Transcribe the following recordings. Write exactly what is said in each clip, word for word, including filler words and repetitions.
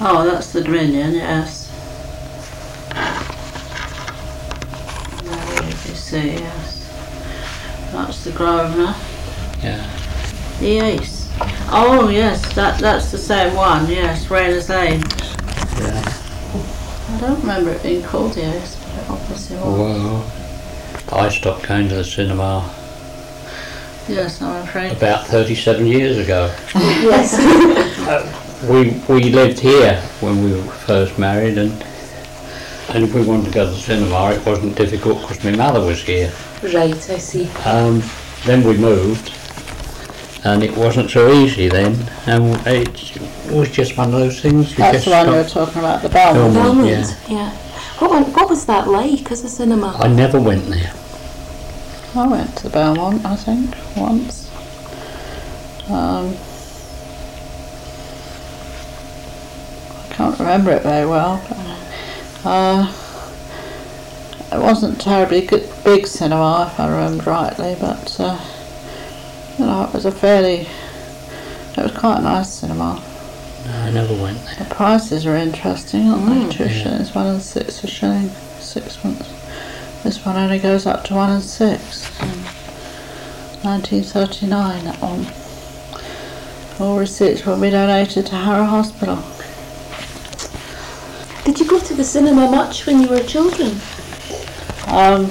Oh, that's the Dominion, yes. The A B C, yes. That's the Grosvenor. Yeah. The Ace. Oh, yes, that that's the same one, yes, Rayners Lane. Yeah. I don't remember it being called the Ace, but it obviously was. Well, I stopped going to the cinema Yes, I'm afraid. about thirty-seven years ago. Yes. uh, we we lived here when we were first married, and and if we wanted to go to the cinema, it wasn't difficult because my mother was here. Right, I see. Um, then we moved, and it wasn't so easy then, and it was just one of those things. You That's just the one you were stopped. talking about, the Belmont. Belmont. Belmont, yeah. yeah. What, one- what was that like as a cinema? I never went there. I went to the Belmont, I think, once. Um, I can't remember it very well. But, uh, it wasn't terribly good, big cinema, if I remember rightly, but uh, you know, it was a fairly, it was quite a nice cinema. No, I never went there. The prices are interesting, aren't they? Mm. Two Yeah. shillings, one and six a shilling, sixpence. This one only goes up to one and six. nineteen thirty-nine, that one. All receipts will be donated to Harrow Hospital. Did you go to the cinema much when you were children? Um,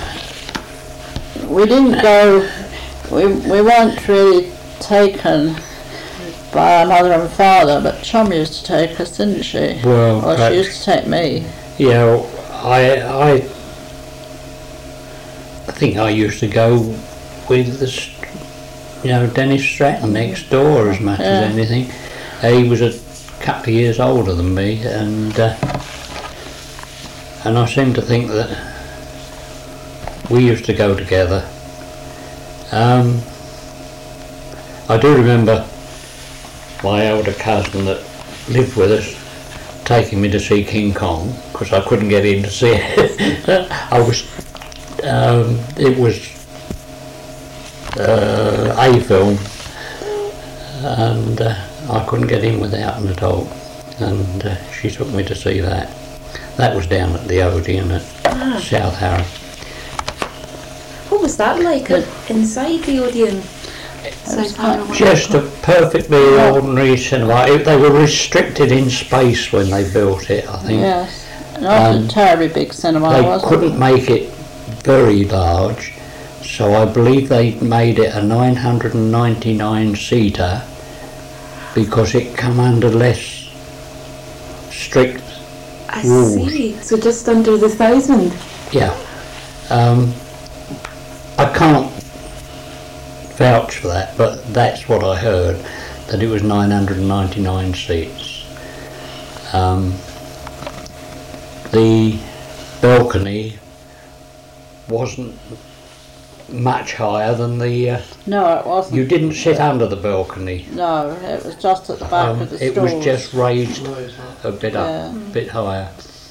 we didn't go, we, we weren't really taken by our mother and father, but Chum used to take us, didn't she? Well, Or perhaps- she used to take me. Yeah, well, I, I, I think I used to go with the, st- you know, Dennis Stratton next door as much Yeah. as anything. He was a couple of years older than me, and uh, and I seem to think that we used to go together. Um, I do remember my elder cousin that lived with us taking me to see King Kong because I couldn't get in to see it. I was, um, it was uh, a film, and uh, I couldn't get in without an adult, and uh, she took me to see that. That was down at the Odeon at Ah. South Harrow. What was that like uh, inside the Odeon? South Harrow? Just a perfectly ordinary cinema. It, they were restricted in space when they built it, I think. Yes. Not Um, a terribly big cinema, They was it? couldn't make it very large, so I believe they made it a nine hundred ninety-nine seater because it come under less strict, I rules. see. So just under the thousand. yeah. Um, I can't vouch for that, but that's what I heard, that it was nine hundred ninety-nine seats. Um, the balcony wasn't much higher than the uh, No, it wasn't. you didn't sit under the balcony. No, it was just at the back Um, of the it stalls. was just raised a bit up, Yeah. a bit higher.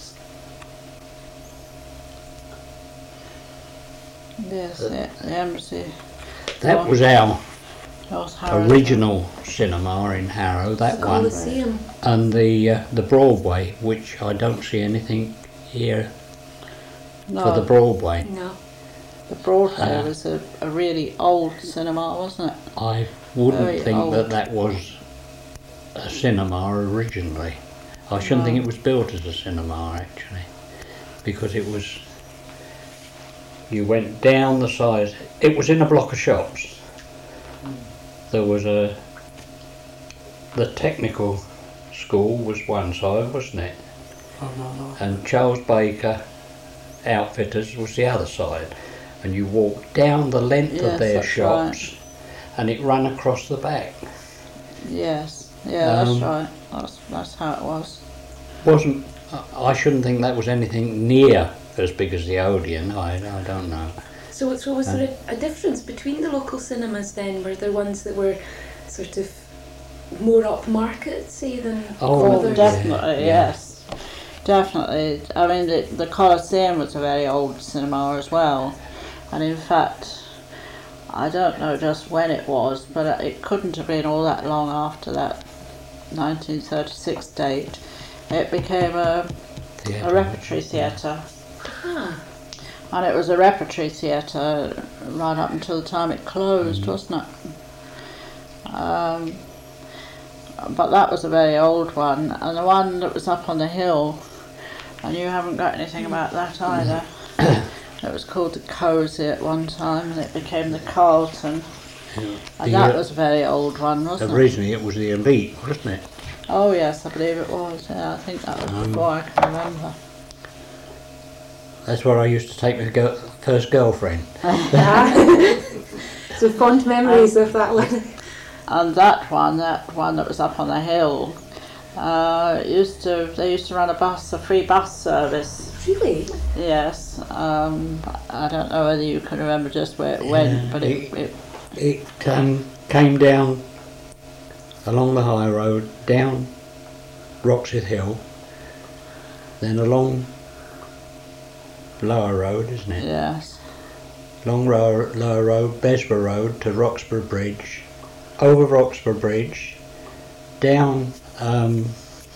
Yes, the, the embassy. That was our North Harrow. original cinema in Harrow, that one, Coliseum. and the uh, the Broadway, which I don't see anything here No, for the Broadway. No. the Broadway Uh, was a, a really old cinema, wasn't it? I wouldn't Very think old. that that was a cinema originally. I shouldn't think No. it was built as a cinema actually, because it was. You went down the side. It was in a block of shops. There was a. The technical school was one side, wasn't it? Oh, no, no. And Charles Baker Outfitters was the other side. And you walked down the length Yes, of their that's shops, and it ran across the back. Yes, yeah, Um, that's right. That's that's how it was. Wasn't. I I shouldn't think that was anything near as big as the Odeon. I I don't know. So, so was there a, a difference between the local cinemas then? Were there ones that were sort of more upmarket, say, than Oh, Oh, others? definitely, yeah. yes. Definitely. I mean, the, the Coliseum was a very old cinema as well. And in fact, I don't know just when it was, but it couldn't have been all that long after that nineteen thirty-six date, it became a, Theatre. a repertory theatre. Ah, And it was a repertory theatre right up until the time it closed, Mhm. wasn't it? Um, but that was a very old one, and the one that was up on the hill, and you haven't got anything about that either. It was called the Cosy at one time, and it became the Carlton. Yeah. And The, that uh, was a very old one, wasn't it? Originally it was the Elite, wasn't it? Oh yes, I believe it was. Yeah, I think that was Um, before I can remember. That's where I used to take my girl, first girlfriend. so fond memories of that one. And that one, that one that was up on the hill, uh, used to they used to run a bus, a free bus service. Really? Yes, um, I don't know whether you can remember just where it went, Yeah, but it, it- it It um, came down along the high road, down Roxeth Hill, then along Lower Road, isn't it? yes, Long Lower, Lower Road, Besborough Road to Roxburgh Bridge, over Roxburgh Bridge, down um,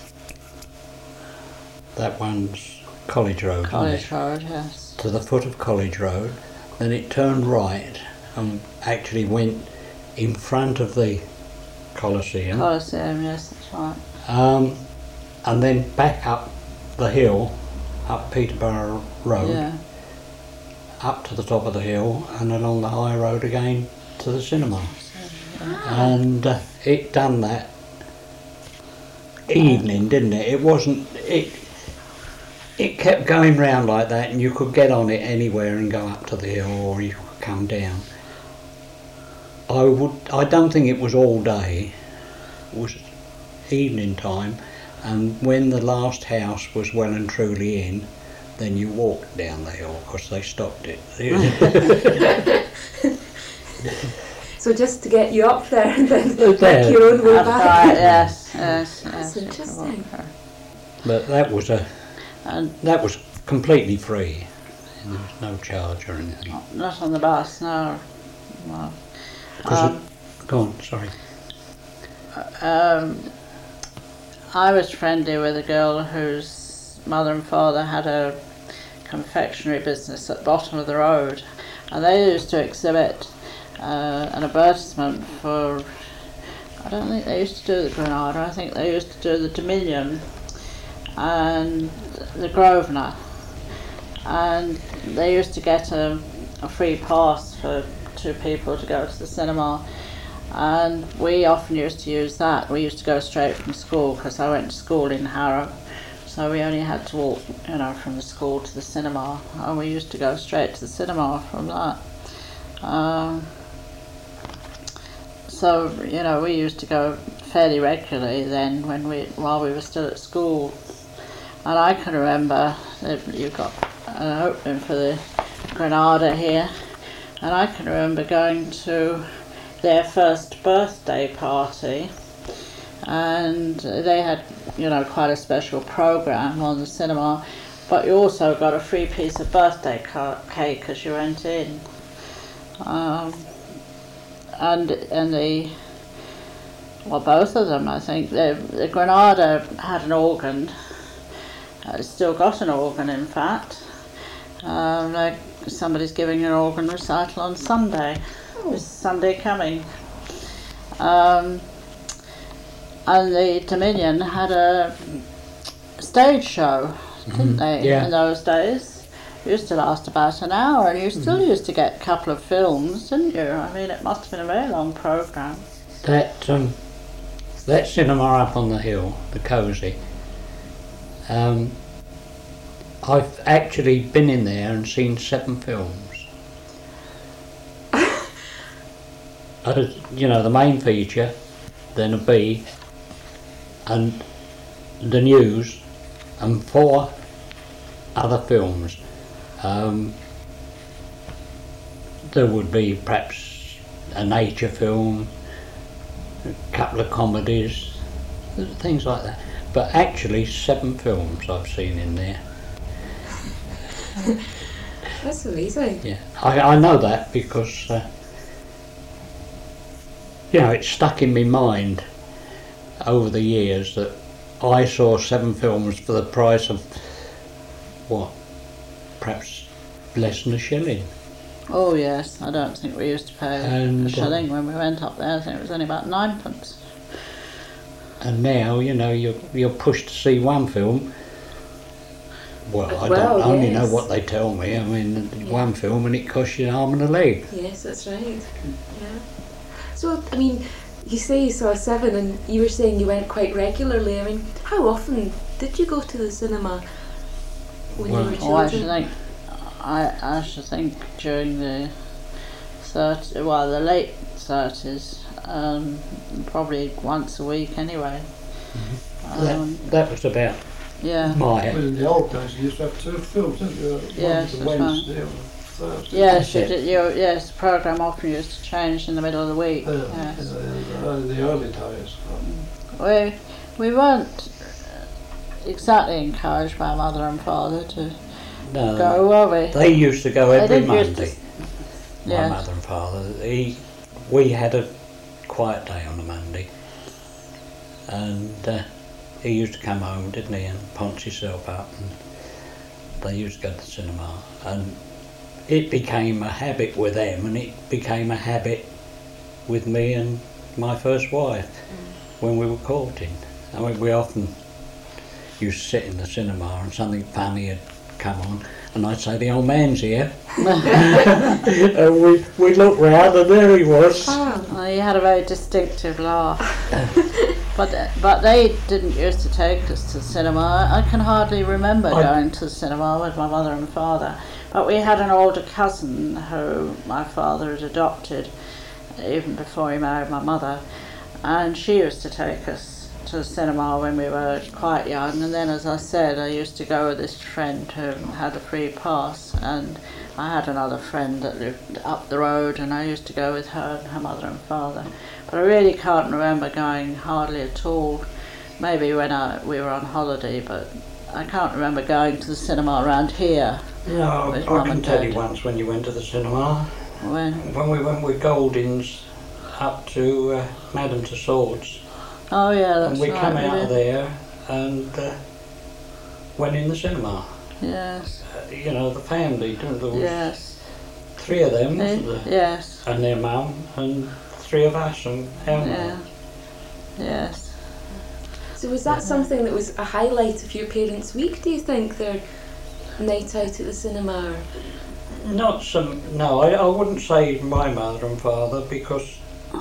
that one's College Road, isn't College it? Road, yes, To the foot of College Road, then it turned right and actually went in front of the Coliseum, Coliseum, yes, that's right. um, and then back up the hill, up Peterborough Road, Yeah, up to the top of the hill, and along the high road again to the cinema. And uh, it done that evening, didn't it? It wasn't. It it kept going round like that, and you could get on it anywhere and go up to the hill, or you could come down. I would. I don't think it was all day. It was evening time, and when the last house was well and truly in, then you walked down the hill because they stopped it. So just to get you up there and then There. make your own way that's back. right, yes, yes, That's yes. interesting. But that was a. And That was completely free. There was no charge or anything. not on the bus, no. no. 'Cause Um, it, go on, sorry. Um, I was friendly with a girl whose mother and father had a confectionery business at the bottom of the road, and they used to exhibit uh, an advertisement for, I don't think they used to do the Granada, I think they used to do the Dominion and the Grosvenor, and they used to get a, a free pass for two people to go to the cinema. And we often used to use that. We used to go straight from school because I went to school in Harrow, so we only had to walk, you know, from the school to the cinema, and we used to go straight to the cinema from that. Um, so you know, we used to go fairly regularly then when we while we were still at school. And I can remember that you got an opening for the Granada here, and I can remember going to their first birthday party, and they had, you know, quite a special program on the cinema, but you also got a free piece of birthday ca- cake as you went in. Um, and and the well, both of them, I think. The, the Granada had an organ. Uh, it's still got an organ, in fact. Um, like somebody's giving an organ recital on Sunday. This Sunday coming. Um, and the Dominion had a stage show, didn't Mhm. they, Yeah. in those days? It used to last about an hour, and you still used to get a couple of films, didn't you? I mean, it must have been a very long programme. That um, that cinema up on the hill, the Cosy. Um, I've actually been in there and seen seven films. Uh, you know, the main feature, then a B, and the news, and four other films. Um, there would be perhaps a nature film, a couple of comedies, things like that. But actually, seven films I've seen in there. That's amazing. Yeah, I, I know that because uh, you know, it's stuck in my mind over the years that I saw seven films for the price of, what, perhaps less than a shilling. Oh yes, I don't think we used to pay And, a shilling when we went up there. I think it was only about ninepence. And now, you know, you're, you're pushed to see one film. Well, I Well, don't only know yes. what they tell me. I mean, Yeah. one film and it costs you an arm and a leg. Yes, that's right. Yeah. So, I mean, you say you saw seven, and you were saying you went quite regularly. I mean, how often did you go to the cinema when Well- you were Oh, I should children? think. I I should think during the thirty, well, the late thirties, um, probably once a week anyway. Um, that, that was about yeah. my... Well, in the old days, you used to have two films, didn't you? Yes, One that's was right. a Wednesday or Thursday. Yes, you That's it. did, you, yes, the programme often used to change in the middle of the week. Yeah, Yes. in the, in the early days. We we weren't exactly encouraged by mother and father to No, go, were we? they used to go They every didn't used to- Monday. My Yes. mother and father. He, we had a quiet day on a Monday, and uh, he used to come home, didn't he, and punch himself up, and they used to go to the cinema, and it became a habit with them, and it became a habit with me and my first wife when we were courting. I mean, we often used to sit in the cinema and something funny had come on, and I'd say, the old man's here. And we, we looked round and there he was. Ah, Oh, he had a very distinctive laugh. but but they didn't used to take us to the cinema. I can hardly remember I- going to the cinema with my mother and father. But we had an older cousin who my father had adopted even before he married my mother, and she used to take us to the cinema when we were quite young. And then, as I said, I used to go with this friend who had a free pass, and I had another friend that lived up the road, and I used to go with her and her mother and father. But I really can't remember going hardly at all. Maybe when I, we were on holiday, but I can't remember going to the cinema around here. No, With I Mum can and tell Dad. you once when you went to the cinema, When when we went with Goldings up to uh, Madame Tussauds, oh yeah, that's and we right. come we out of did. there and uh, went in the cinema. Yes, Uh, you know, the family, there was yes, three of them, Eh, wasn't there? yes, And their mum, and three of us, and our yeah, mum. yes. so was that something that was a highlight of your parents' week, do you think, their night out at the cinema? Or? Not some, no, I, I wouldn't say my mother and father, because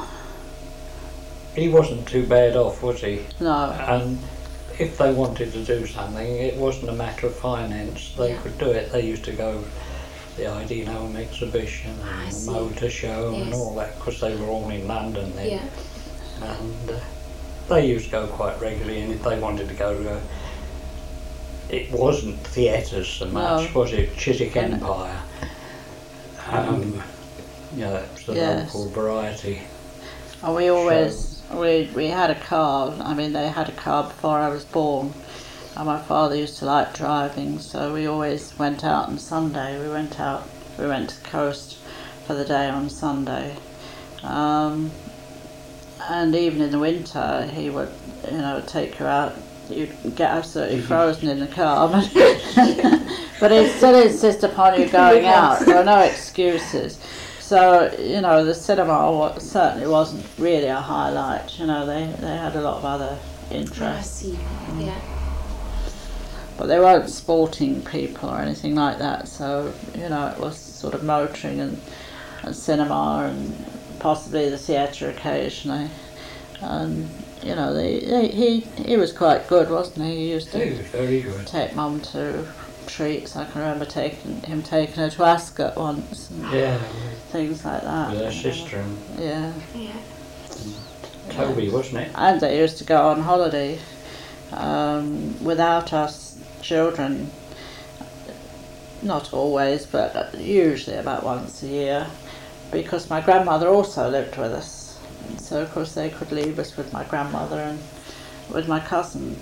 he wasn't too bad off, was he? No, And if they wanted to do something, it wasn't a matter of finance, they Yeah. could do it. They used to go to the I D N O exhibition I and see. the motor show and Yes. all that, because they were all in London then. Yeah. And uh, they used to go quite regularly, and if they wanted to go to a, it wasn't theatres so much, No. was it? Chiswick And- Empire. Um, yeah, that was the Yes. local variety. and we always we we had a car. I mean, they had a car before I was born, and my father used to like driving, so we always went out on Sunday. We went out. We went to the coast for the day on Sunday. Um, and even in the winter, he would, you know, take you out. You'd get absolutely frozen in the car, but, but he'd still insist upon you going out. There were no excuses. So, you know, the cinema wa- certainly wasn't really a highlight. You know, they, they had a lot of other Oh, I interests. see. Yeah. But they weren't sporting people or anything like that. So, you know, it was sort of motoring and, and cinema and possibly the theatre occasionally. And, you know, they, they, he he was quite good, wasn't he? He used He to was very good. take mum to treats. I can remember taking him taking her to Ascot once and Yeah, things like that. with her sister and Yeah. Yeah. Toby, wasn't it? And they used to go on holiday um, without us children. Not always, but usually about once a year, because my grandmother also lived with us. So of course they could leave us with my grandmother and with my cousin.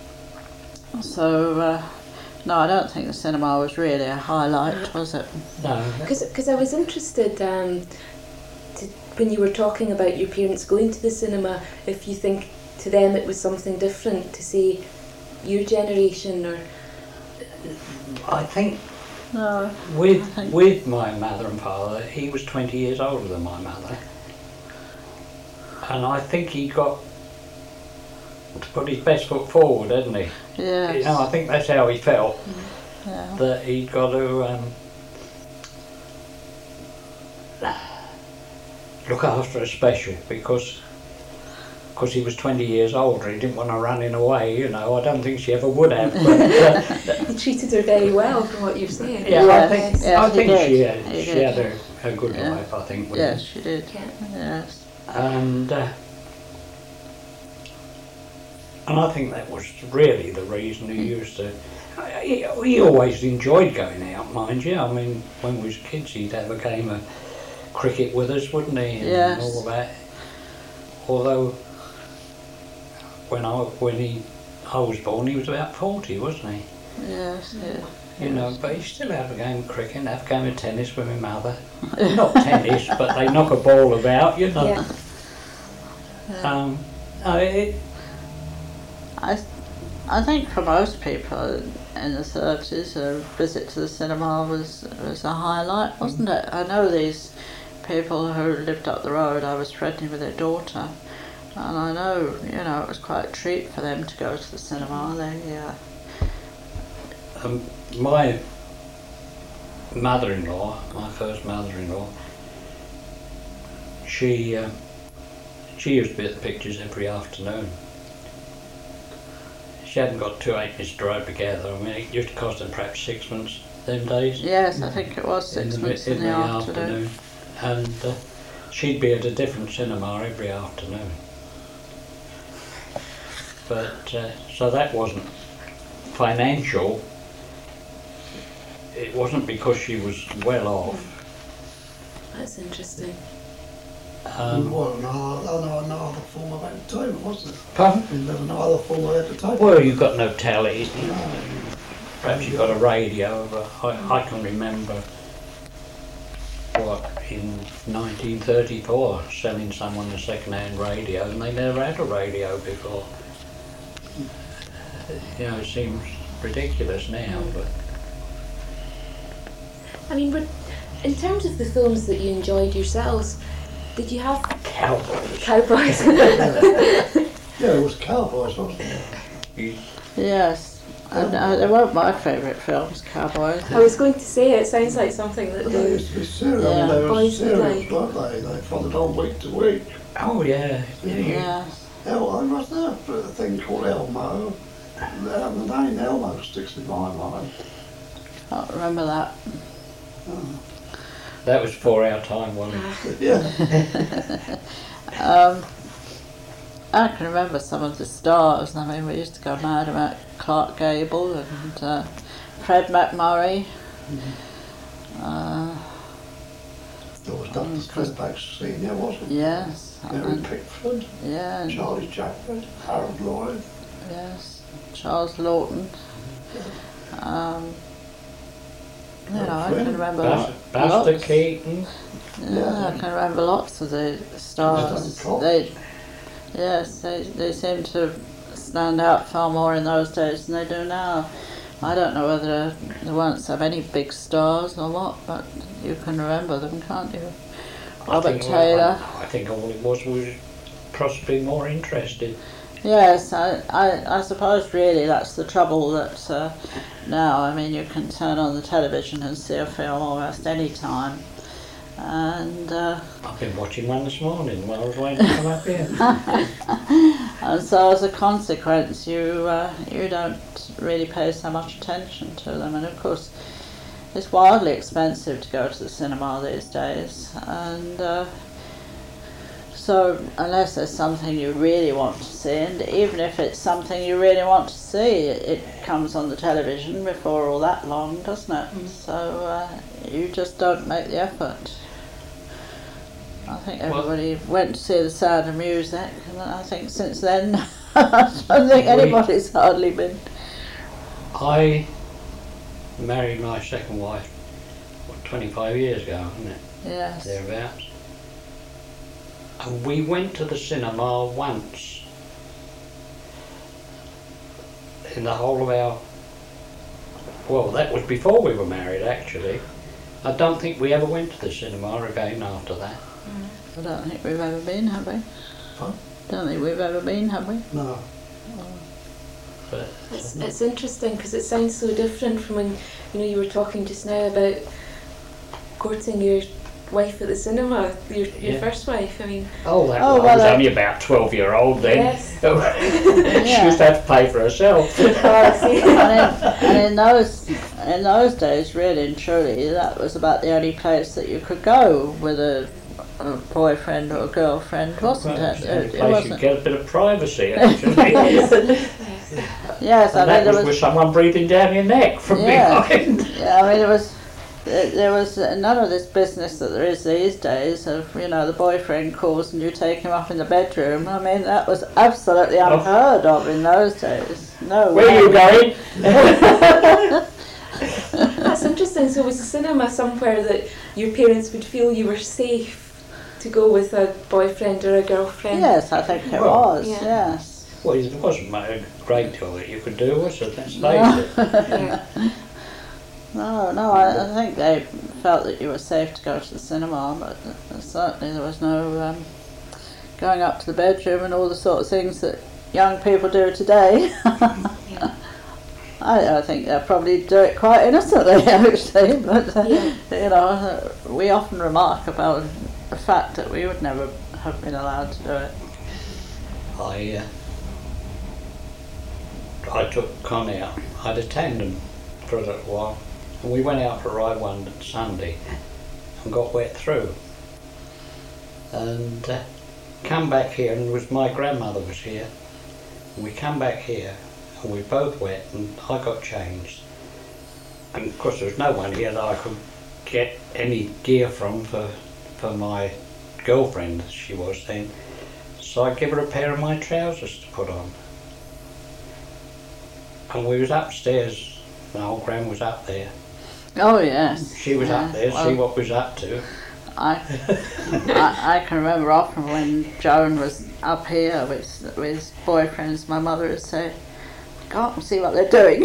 So uh, no, I don't think the cinema was really a highlight, was it? No. Because I was interested um, to, when you were talking about your parents going to the cinema, if you think to them it was something different to say your generation or I think No. with I think- with my mother and father, he was twenty years older than my mother, and I think he got to put his best foot forward, hadn't he? Yes. You know, I think that's how he felt, Yeah. that he'd got to um, look after a special because because he was twenty years older. He didn't want her running away. You know, I don't think she ever would have. But, uh, he treated her very well from what you're saying. yeah, I Yes, think yes, I he think did. she had He she did. had a, a good Yeah. life. I think. With Yes, him. she did. Yeah. Yes. And uh, and I think that was really the reason he used to. He, he always enjoyed going out, mind you. I mean, when we was kids, he'd have a game of cricket with us, wouldn't he? And Yes. all that. Although, when I when he I was born, he was about forty, wasn't he? Yes. Yes. You know, but he still had a game of cricket, and have a game of tennis with my mother. Not tennis, but they knock a ball about, you know. Yeah. Um, no, it, I, I think for most people in the thirties, a visit to the cinema was was a highlight, wasn't it? I know these people who lived up the road. I was friendly with their daughter, and I know, you know, it was quite a treat for them to go to the cinema. They, uh, um, my mother-in-law, my first mother-in-law, she uh, she used to be at the pictures every afternoon. She hadn't got two halfpennies to drive together. I mean, it used to cost them perhaps sixpence them days. yes, I think it was in six the, months in in the afternoon. And uh, she'd be at a different cinema every afternoon. But uh, so that wasn't financial. It wasn't because she was well off. That's interesting. Um, well, no, no, no other form of entertainment, was there? pardon? There was no other form of entertainment. Well, you've got no telly. No. Perhaps you've got a radio. But I, I can remember what in nineteen thirty-four selling someone a second-hand radio, and they never had a radio before. You know, it seems ridiculous now, but I mean, but in terms of the films that you enjoyed yourselves, did you have cowboys. cowboys? Yeah, it was cowboys, wasn't it? You, Yes, and uh, they weren't my favourite films, Cowboys. I was going to say it sounds like something that They they. used to be serious. I Yeah. mean, they were Boys would serious, like- weren't they? They followed on week to week. oh yeah, yeah. You, Yes. El, I must have a thing called Elmo. And the name Elmo sticks in my mind. Can't remember that. That was for our time, wasn't it? Yeah. Um, I can remember some of the stars. I mean, we used to go mad about Clark Gable and uh, Fred McMurray. Uh, There was Doctor Fredback Senior, wasn't there? yes, Mary and, Pickford, yeah, and- Charlie Chaplin, Harold Lloyd. yes, Charles Lawton. Um, you know, I can remember Bas- lo- Buster lots. Keaton. Yeah, I can remember lots of the stars. Stan Cox. They, yes, they they seem to stand out far more in those days than they do now. I don't know whether there weren't so many big stars or what, but you can remember them, can't you? I Robert think, Taylor. I, I think all it was was possibly more interested. Yes, I, I, I suppose really that's the trouble that uh, now, I mean, you can turn on the television and see a film almost any time. And uh, I've been watching one this morning while I was waiting to come up here. and so as a consequence you uh, you don't really pay so much attention to them, and of course it's wildly expensive to go to the cinema these days, and uh, so unless there's something you really want to see, and even if it's something you really want to see, it, it comes on the television before all that long, doesn't it? Mm. So uh, you just don't make the effort. I think Well- everybody went to see The Sound of Music, and I think since then I don't think We- anybody's hardly been. I married my second wife, what, twenty-five years ago, wasn't it? Yes. Thereabouts. And we went to the cinema once in the whole of our, well, that was before we were married actually. I don't think we ever went to the cinema again after that. I don't think we've ever been, have we? Huh? Don't think we've ever been, have we? No. But, It's, it's interesting because it sounds so different from when, you know, you were talking just now about courting your wife at the cinema, your, your Yeah. first wife. I mean, oh, that Oh, was, I well, was I- only about twelve year old then. Yes. She Yeah. used to have to pay for herself. oh, I see. and, in, and in those in those days, really and truly, that was about the only place that you could go with a, a boyfriend or a girlfriend, wasn't Well, it? it's the only It, it place you wasn't. get a bit of privacy actually. Yes, I And mean that there was was. with someone breathing down your neck from Yeah. behind. Yeah, I mean it was. There there was none of this business that there is these days of, you know, the boyfriend calls and you take him up in the bedroom. I mean, that was absolutely Oh. unheard of in those days. No Where are you way. going? That's interesting. So was the cinema somewhere that your parents would feel you were safe to go with a boyfriend or a girlfriend? Yes, I think it Well, was, yeah. yes. Well, it wasn't a great deal that you could do, was it? Let's face No. it. Yeah. No, no, I, I think they felt that you were safe to go to the cinema, but uh, certainly there was no um, going up to the bedroom and all the sort of things that young people do today. Yeah. I, I think they probably do it quite innocently, actually, but uh, Yeah. you know, uh, we often remark about the fact that we would never have been allowed to do it. I uh, I took Con out. I had a tandem for a little while, and we went out for a ride one Sunday and got wet through. And uh, come back here, and it was my grandmother was here. And we come back here, and we both wet, and I got changed. And of course, there was no one here that I could get any gear from for for my girlfriend, as she was then. So I give her a pair of my trousers to put on. And we was upstairs, and old Gran was up there. Oh yes. She was Yeah, up there, well, see what was up to. I, I I can remember often when Joan was up here with with boyfriends, my mother would say, "Go up and see what they're doing."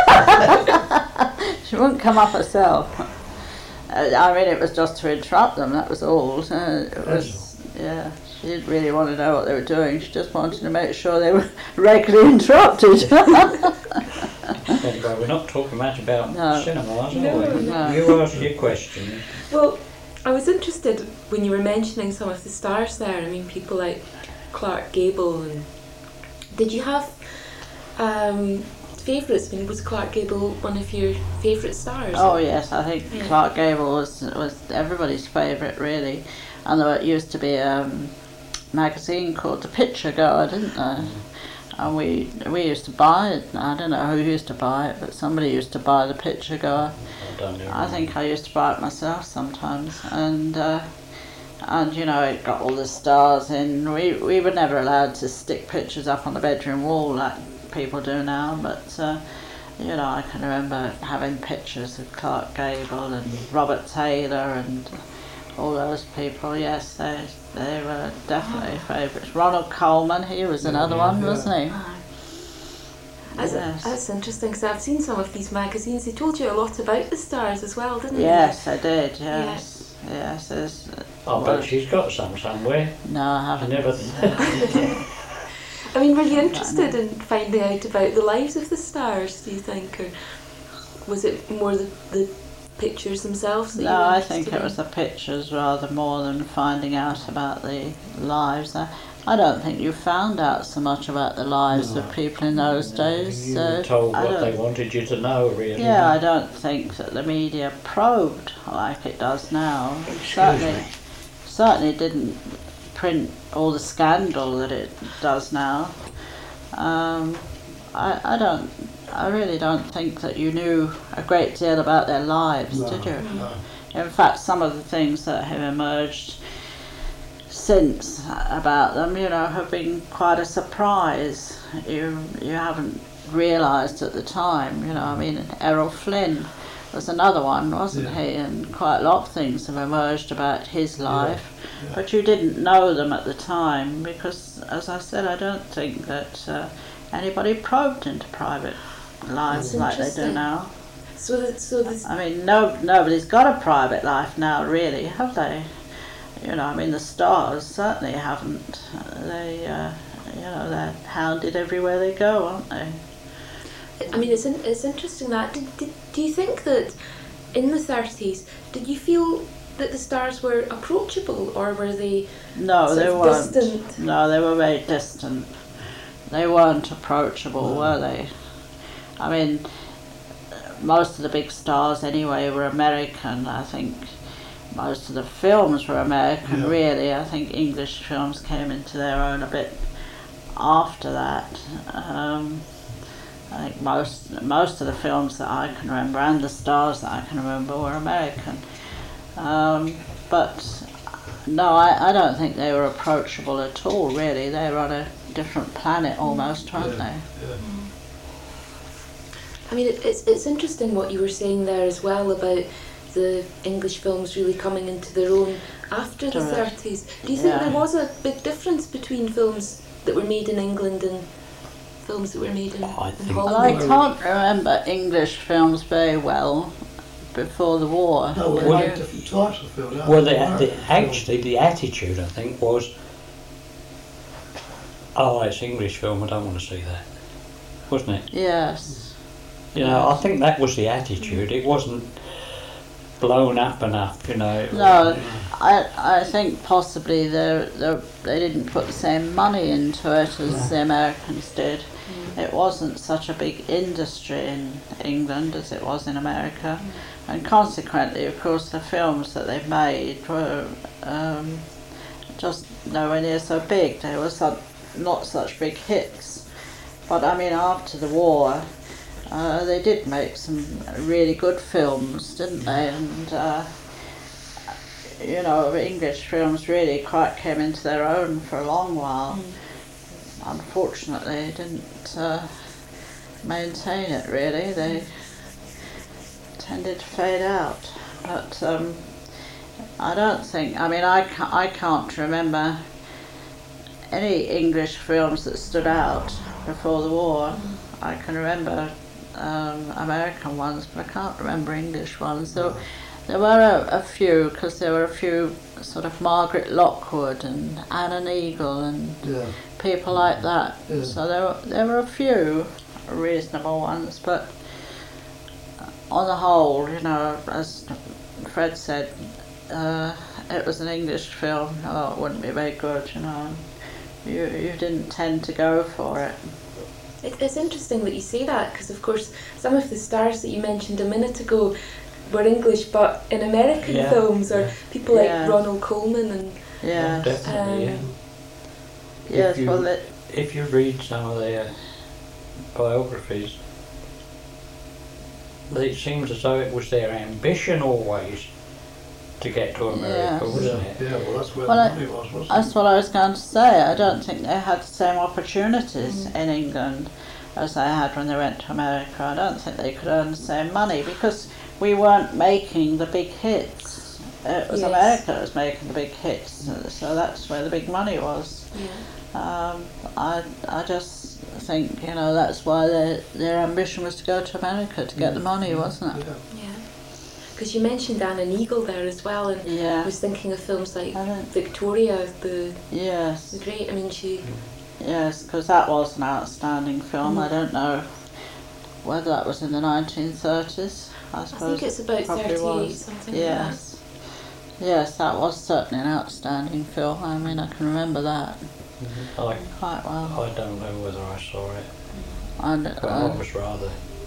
She wouldn't come up herself. Uh, I mean, it was just to interrupt them. That was all. Uh, it was, yeah. She didn't really want to know what they were doing. She just wanted to make sure they were regularly interrupted. Anyway, we're not talking much about No. cinemas, are No, we? no. You ask your question. Well, I was interested when you were mentioning some of the stars there. I mean, people like Clark Gable. And did you have um, favourites? I mean, was Clark Gable one of your favourite stars? Oh yes, I think Yeah. Clark Gable was was everybody's favourite really, and there used to be a um, magazine called The Picture Goer, didn't there? And we we used to buy it. I don't know who used to buy it, but somebody used to buy The Picture Goer. I don't know. I think I used to buy it myself sometimes, and uh, and you know it got all the stars in. We we were never allowed to stick pictures up on the bedroom wall like people do now, but uh, you know I can remember having pictures of Clark Gable and Robert Taylor and all those people. Yes, they they were definitely favourites. Ronald Coleman, he was another Yeah, one, yeah. wasn't he? Ah. That's, Yes. that's interesting because I've seen some of these magazines. They told you a lot about the stars as well, didn't Yes, I did. Yes, yes. There's, I bet she's got some somewhere. no, I I haven't. never. they? I mean, were you interested in finding out about the lives of the stars, do you think? Or was it more the, the pictures themselves that you No, were I interested think it in? was the pictures rather more than finding out about the lives. I, I don't think you found out so much about the lives of people in those days. You so were told I what they don't- wanted you to know, really. Yeah, I don't think that the media probed like it does now. It Excuse certainly, me. certainly didn't print all the scandal that it does now. Um, I, I don't. I really don't think that you knew a great deal about their lives, No, did you? no. In fact, some of the things that have emerged since about them, you know, have been quite a surprise. You you haven't realised at the time, you know. I mean, Errol Flynn was another one, wasn't Yeah. he? And quite a lot of things have emerged about his life, yeah. but you didn't know them at the time because, as I said, I don't think that uh, anybody probed into private lives That's like they do interesting. now. So, th- so this, I mean, no, nobody's got a private life now, really, have they? You know, I mean, the stars certainly haven't. They, uh, you know, they're hounded everywhere they go, aren't they? I mean, it's in, it's interesting that. Did, did, do you think that in the thirties, did you feel that the stars were approachable, or were they No, sort they of weren't. distant? No, they were very distant. They weren't approachable, were they? I mean, most of the big stars anyway were American. I think most of the films were American, Yeah. really. I think English films came into their own a bit after that. Um, I think most most of the films that I can remember and the stars that I can remember were American. Um, but no, I, I don't think they were approachable at all, really. They were on a different planet almost, weren't Yeah. they? Yeah. I mean, it, it's it's interesting what you were saying there as well about the English films really coming into their own after the Correct. thirties. Do you think Yeah. there was a big difference between films that were made in England and films that were made in, I in think- Well, I Hollywood? can't remember English films very well before the war. No, they Well, made yeah. different types of film. yeah. Well, the, the, American film. actually, the attitude, I think, was, oh, it's English film, I don't want to see that. Wasn't it? Yes. You know, I think that was the attitude. It wasn't blown up enough, you know. No, I I think possibly they they they didn't put the same money into it as the Americans did. It wasn't such a big industry in England as it was in America, and consequently, of course, the films that they made were um, just nowhere near so big. They were so, not such big hits. But I mean, after the war, uh, they did make some really good films, didn't they? And uh, you know, English films really quite came into their own for a long while. Unfortunately, didn't uh, maintain it really. They tended to fade out. But um, I don't think, I mean, I, ca- I can't remember any English films that stood out before the war. I can remember um, American ones, but I can't remember English ones. There, there were a, a few, because there were a few sort of Margaret Lockwood and Anne and Eagle and Yeah. people like that. Yeah. So there were, there were a few reasonable ones, but on the whole, you know, as Fred said, uh, it was an English film. Oh, it wouldn't be very good, you know. You you didn't tend to go for it. It, it's interesting that you say that, because of course some of the stars that you mentioned a minute ago were English, but in American Yeah. films, or people like Yeah. Ronald Coleman and Yes, Definitely, yeah. Um, yes. If you- Well, it, If you read some of their biographies, it seems as though it was their ambition always to get to America, Yes. wasn't Yeah, it? yeah, well, that's where Well, the I- money was, wasn't that's it? what I was going to say. I don't think they had the same opportunities in England as they had when they went to America. I don't think they could earn the same money because we weren't making the big hits. It was Yes. America that was making the big hits, so that's where the big money was. yeah. Um, I, I just think, you know, that's why their, their ambition was to go to America to get the money, wasn't it? Yeah. Yeah. Because you mentioned Anne and Eagle there as well, and I Yeah. was thinking of films like I don't- Victoria, the, Yes. the great. I mean, she. Yes, because that was an outstanding film. I don't know whether that was in the nineteen thirties. I I suppose think it's about it probably thirty-eight, was. something Yes, yes, that was certainly an outstanding film. I mean, I can remember that I, quite well. I don't know whether I saw it, And but I uh, was rather.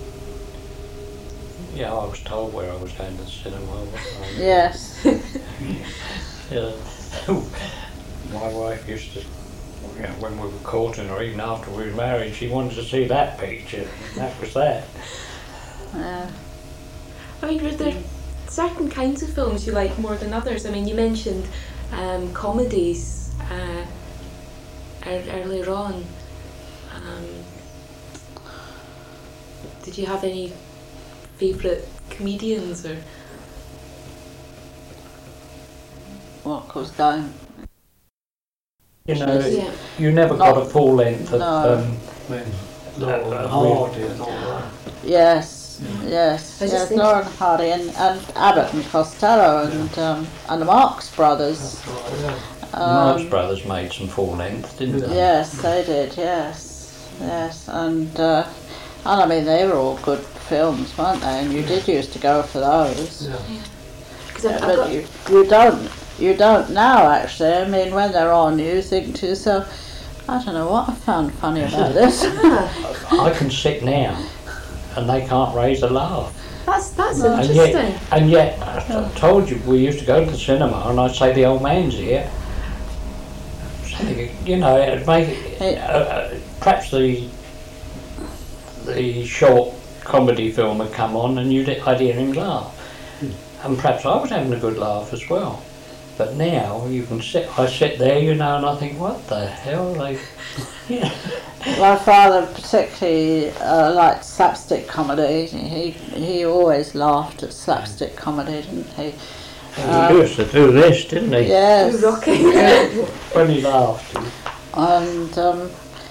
Yeah, I was told where I was going to the cinema. Wasn't I? yes, Yeah. My wife used to, you know, when we were courting or even after we were married, she wanted to see that picture. And that was that. yeah. I mean, were there certain kinds of films you like more than others? I mean, you mentioned um, comedies uh, ear- earlier on. Um, did you have any favourite comedians or? What goes down? You know, Yeah. you never Not- got a full length of. no. Um, When Laurel Uh, and Hardy and all that. Yes, yes, I just yes. think- Lauren Hardy and, and Abbott and Costello and um, and the Marx Brothers. That's right, yeah. Marx Um, Brothers made some full length, didn't they? Yes, they did. Yes, yes, and uh, and I mean they were all good films, weren't they? And you did used to go for those. Yeah. Because I've, I've But got, you, you don't you don't now actually. I mean when they're on you think to yourself, I don't know what I found funny about this. ah, I can sit now, and they can't raise a laugh. that's that's No. And interesting. yet, and yet, I told you we used to go to the cinema, and I'd say the old man's here. So, you know, it'd make it, uh, uh, perhaps the the short comedy film had come on, and you'd I'd hear him laugh, and perhaps I was having a good laugh as well. But now you can sit, I sit there, you know, and I think, what the hell? They, yeah. My father particularly uh, liked slapstick comedy. He he always laughed at slapstick comedy, didn't he? He used to do this, didn't he? Yes. Rocking. When he laughed. he- And um,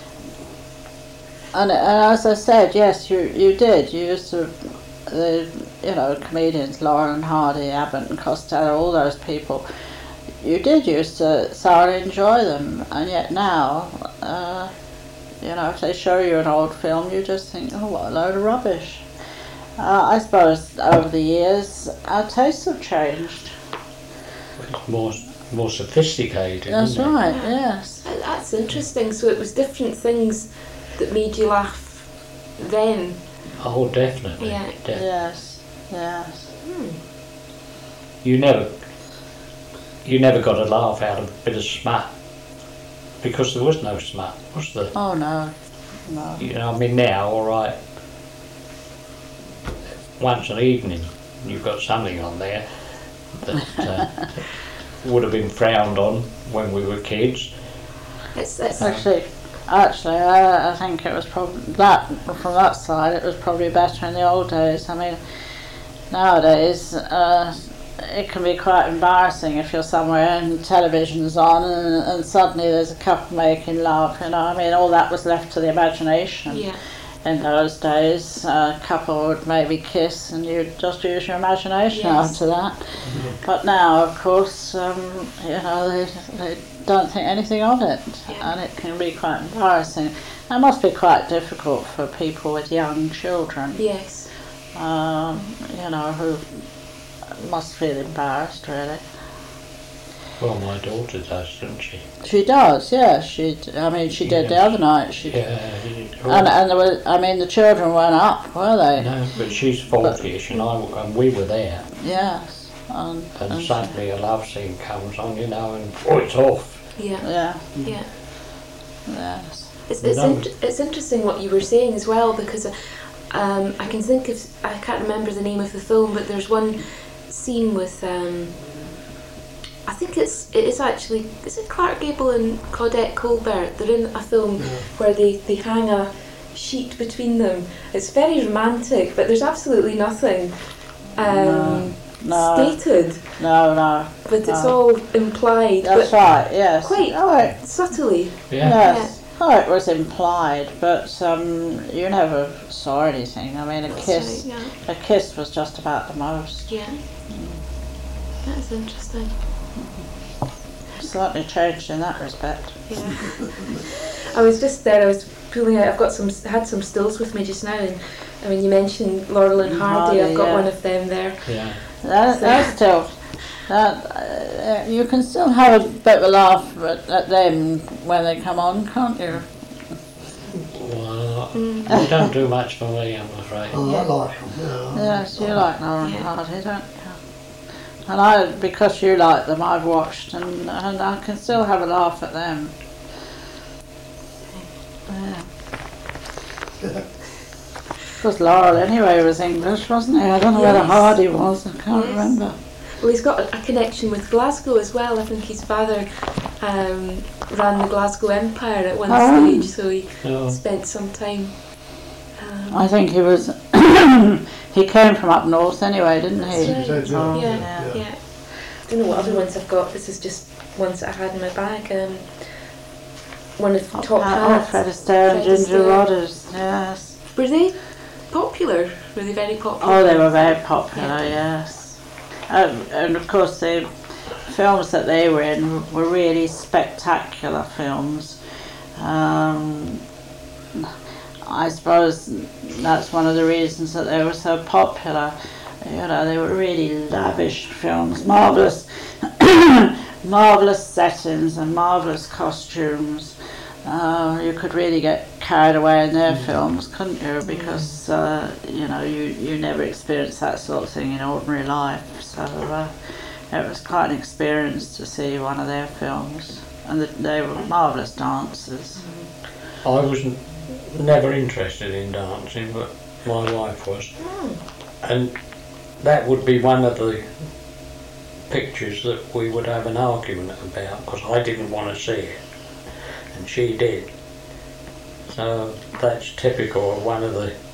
and and as I said, yes, you you did. You used to, the you know comedians, Lauren Hardy, Abbott and Costello, all those people. You did used to thoroughly enjoy them, and yet now, uh, you know, if they show you an old film, you just think, oh, what a load of rubbish. Uh, I suppose over the years, our tastes have changed. It's more, more sophisticated. That's isn't it? right. Yes. That- That's interesting. So it was different things that made you laugh then. Oh, definitely. Yeah. de- Yes. Yes. Hmm. You never, you never got a laugh out of a bit of smut, because there was no smut, was there? Oh no. No. You know, I mean now, all right. Once an evening, you've got something on there that uh, would have been frowned on when we were kids. It's, it's, Actually, actually, I, I think it was probably that from that side. It was probably better in the old days. I mean, nowadays uh, it can be quite embarrassing if you're somewhere and television's on and, and suddenly there's a couple making love. You know, I mean, all that was left to the imagination. yeah. In those days, a couple would maybe kiss and you'd just use your imagination Yes. after that. But now, of course, um, you know, they, they don't think anything of it, Yeah. and it can be quite embarrassing. It must be quite difficult for people with young children, Yes. um, you know, who must feel embarrassed, really. Well, my daughter does, doesn't she? She does, yes. She, I mean, she did the Yes. other night. She, Yeah. you- and and there was, I mean, the children weren't up, were they? no, but she's forty-ish, and I and we were there, Yes. And, and and- suddenly a love scene comes on, you know, and oh, it's off. Yeah. yeah. Yeah. Yes. It's it's, No. int- it's interesting what you were saying as well, because um, I can think of, I can't remember the name of the film, but there's one scene with um, I think it's it is actually is it Clark Gable and Claudette Colbert? They're in a film where they, they hang a sheet between them. It's very romantic, but there's absolutely nothing um, No. stated, No, no. but it's no. all implied, That's but right, yes. quite Oh, it, subtly. Yeah. yes. Oh, it was implied, but um, you never saw anything. I mean, a That's kiss, right, a kiss was just about the most. yeah. Yeah. That's interesting. Certainly changed in that respect. Yeah. I was just there. I was pulling out. I've got some. Had some stills with me just now, and I mean, you mentioned Laurel and Hardy. Hardy, I've got yeah. one of them there. Yeah. That, that's still, that, uh, you can still have a bit of a laugh at, at them when they come on, can't you? Well, Mm. they don't do much for me, I'm afraid. Oh, Yeah. I like them, yeah. Yes, you like Lauren Yeah. Hardy, don't you? And I, because you like them, I've watched and, and I can still have a laugh at them. Yeah. Because Laurel anyway was English, wasn't he? I don't know whether Yes. Hardy was, I can't Yes. remember. Well, he's got a, a connection with Glasgow as well. I think his father um, ran the Glasgow Empire at one Oh. stage, so he No. spent some time. Um, I think he was he came from up north anyway, didn't he? That's right. Oh, Yeah, yeah. yeah. I don't know what other ones I've got. This is just ones that I had in my bag. Um, one of the top Oh, hats. Fred Astaire and Fred Ginger Astaire. Rogers, yes. Were they popular? Were they very popular? Oh, they were very popular, yes. Um, and of course, the films that they were in were really spectacular films. Um, I suppose that's one of the reasons that they were so popular. You know, they were really lavish films, marvellous, marvellous settings and marvellous costumes. Uh, you could really get carried away in their films, couldn't you? Because uh, you know, you, you never experienced that sort of thing in ordinary life. So uh, it was quite an experience to see one of their films, and the, they were marvellous dancers. I was n- never interested in dancing, but my wife was, and that would be one of the pictures that we would have an argument about, because I didn't want to see it and she did. So that's typical of one of the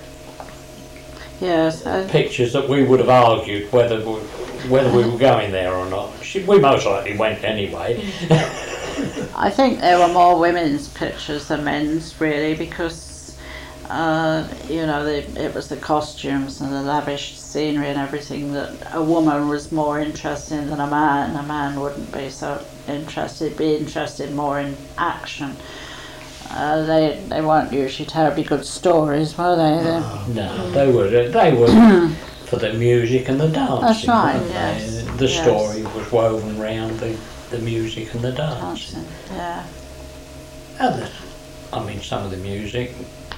Yes, uh, pictures that we would have argued whether we, whether we were going there or not. She, we most likely went anyway. I think there were more women's pictures than men's, really, because uh, you know, the, it was the costumes and the lavish scenery and everything that a woman was more interested in than a man. A man wouldn't be so interested, be interested more in action. Uh, they they weren't usually terribly good stories, were they? They- No, they were they were for the music and the dancing. That's right, weren't they? yes, The yes. story was woven round the, the music and the dancing. Dancing, yeah. Other, I mean, some of the music,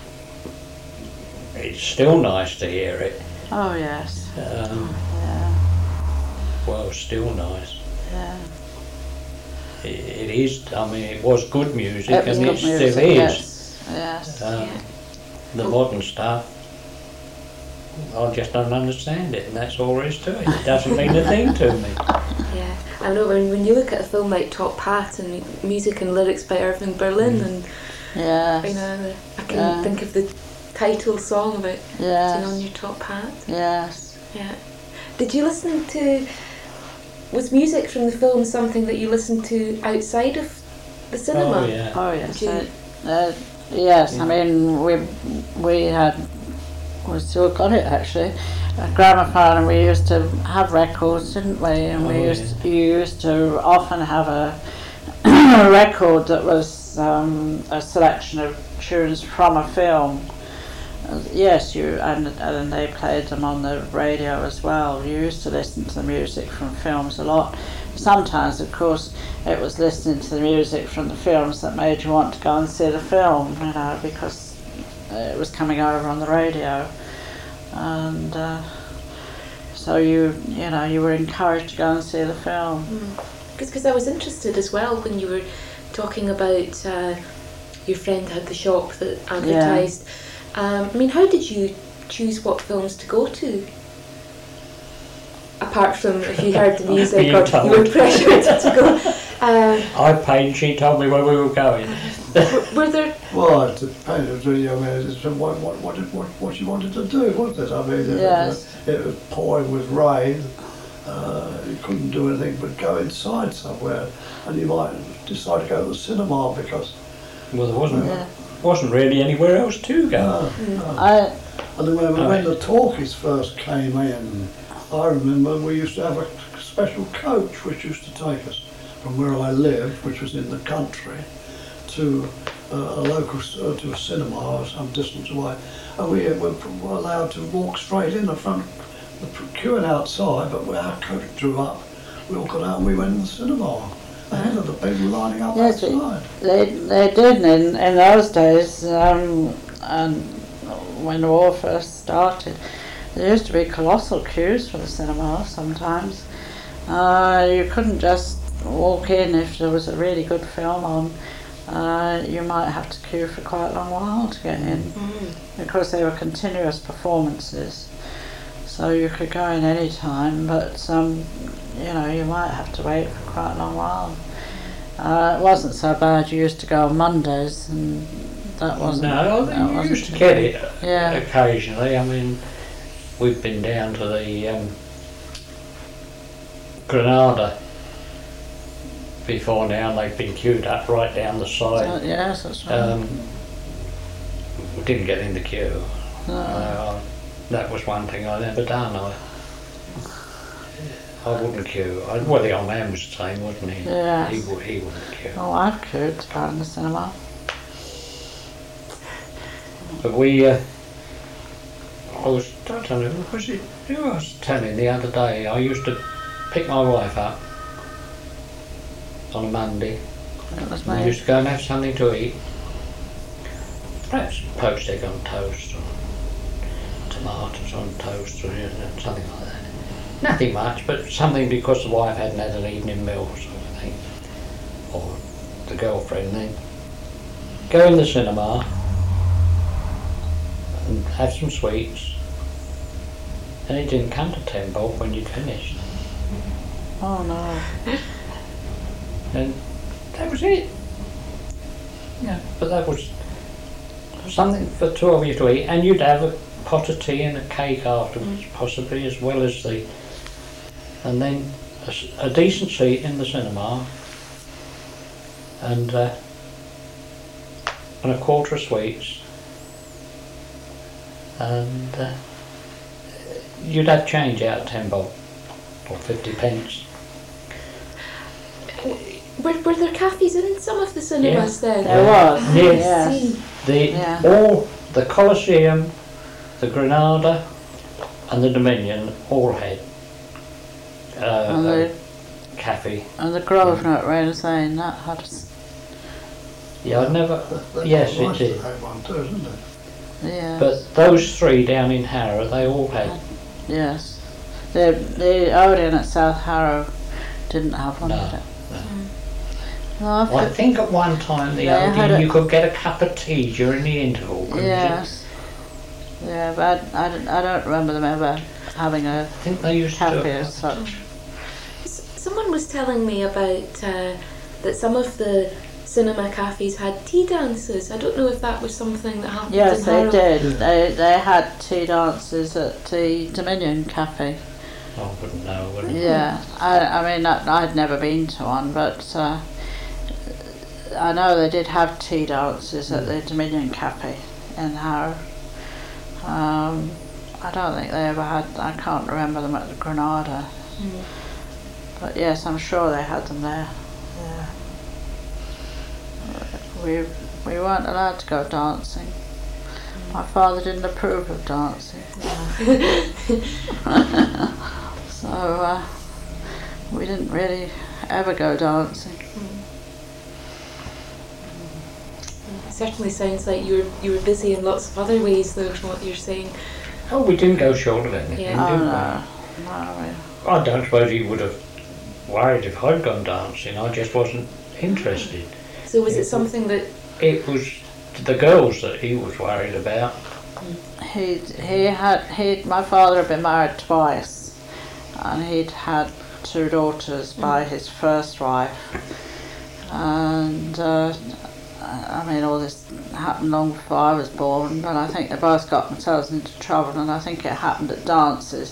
it's still nice to hear it. Oh yes, Um, yeah, well, still nice. yeah. It, it is. I mean, it was good music, It was and good it music, still is. yes, yes. Um, Yeah. The modern stuff, I just don't understand it, and that's all there is to it. It doesn't mean a thing to me. Yeah, I know when, when you look at a film like Top Hat and music and lyrics by Irving Berlin, and Yes, you know, I can Yeah. think of the title song about putting on yes, your top hat. yes. Yeah. Did you listen to? Was music from the film something that you listened to outside of the cinema? Oh yeah. Oh yes, Do you- uh, uh, yes. I mean, we we had we still got it actually, a gramophone, and we used to have records, didn't we? And we Oh, used you used to often have a, a record that was um, a selection of tunes from a film. Uh, Yes, you and and they played them on the radio as well. You used to listen to the music from films a lot. Sometimes, of course, it was listening to the music from the films that made you want to go and see the film, you know, because it was coming over on the radio, and uh, so you you know you were encouraged to go and see the film. Because I was interested as well when you were talking about uh, your friend had the shop that advertised. Um, I mean, how did you choose what films to go to? Apart from if you heard the music Being or you told. were pressured to go. Um, I paid and she told me where we were going. were, were there? Well, it depended really. I mean, it's what what what did- what what you wanted to do, wasn't it? I mean, it, Yes. was, it was pouring with rain. Uh, you couldn't do anything but go inside somewhere, and you might decide to go to the cinema because. Well, there wasn't Yeah. wasn't really anywhere else to go. Uh, uh, I and then when, Oh, when yeah. the talkies first came in, I remember we used to have a special coach which used to take us from where I lived, which was in the country, to uh, a local s- uh, to a cinema some distance away, and we were, were allowed to walk straight in the front, the queuing outside, but when our coach drew up, we all got out and we went in the cinema ahead of the people lining up Yes, it- outside. They they did in in those days, um, and when the war first started, there used to be colossal queues for the cinema. Sometimes uh, you couldn't just walk in if there was a really good film on. Uh, you might have to queue for quite a long while to get in, because they were continuous performances. So you could go in any time, but um, you know, you might have to wait for quite a long while. Uh, it wasn't so bad. You used to go on Mondays, and that wasn't. No, that you wasn't used to too get bad. it Yeah. occasionally. I mean, we've been down to the um, Granada before now, and they've been queued up right down the side. Uh, yes, that's right. Um, we didn't get in the queue. No. Uh, that was one thing I'd never done. I, I wouldn't queue. I, well, the old man was the same, wasn't he? Yes. He, wou- he wouldn't queue. Oh, I've queued to go in the cinema. But we, uh, I was, I don't know, who was it, who I was telling the other day, I used to pick my wife up on a Monday. It was We me. used to go and have something to eat. Perhaps poached egg on toast or tomatoes on toast or you know, something like that. Nothing much, but something because the wife hadn't had an evening meal sort of thing. Or the girlfriend then. Go in the cinema and have some sweets. And it didn't come to ten bob when you'd finished. Oh no. And that was it. Yeah, but that was something for two of you to eat, and you'd have a pot of tea and a cake afterwards, possibly, as well as the, and then a, s- a decent seat in the cinema, and uh, and a quarter of sweets, and uh, you'd have change out of ten bob or fifty pence. Were, were there cafes in some of the cinemas then? There was. Yes. Yes. See. The Yeah. all the Colosseum, the Granada, and the Dominion all had uh, And a the, cafe. and the Grosvenor at Rain saying that had s- Yeah, I'd never. That- that Yes, was it nice did. to have one too, isn't it? yeah. But those three down in Harrow, they all had. Yes. The the Odeon at South Harrow didn't have one, No, did it? no. No, I've I got- think at one time the They had Odeon a- you could get a cup of tea during the interval. couldn't you? yes. Yeah, but I, I, don't, I don't remember them ever having a I think they used cafe to. as such. S- Someone was telling me about uh, that some of the cinema cafes had tea dances. I don't know if that was something that happened Yes, in they Harrow. did. They they had tea dances at the Dominion Cafe. I wouldn't know. Would I? Yeah, I, I mean, I, I'd never been to one, but uh, I know they did have tea dances at the Dominion Cafe in Harrow. Um, I don't think they ever had, I can't remember them at the Granada. Mm. But yes, I'm sure they had them there. Yeah. We, we weren't allowed to go dancing. My father didn't approve of dancing. So uh, we didn't really ever go dancing. It certainly sounds like you were you were busy in lots of other ways, though, from what you're saying. Oh, we didn't go short of anything, Yeah. did Oh we? no, no. we- I don't suppose he would have worried if I'd gone dancing. I just wasn't interested. So was Yeah. it something that It was the girls that he was worried about. He he had he my father had been married twice, and he'd had two daughters by his first wife, and uh, I mean all this happened long before I was born. But I think they both got themselves into trouble, and I think it happened at dances.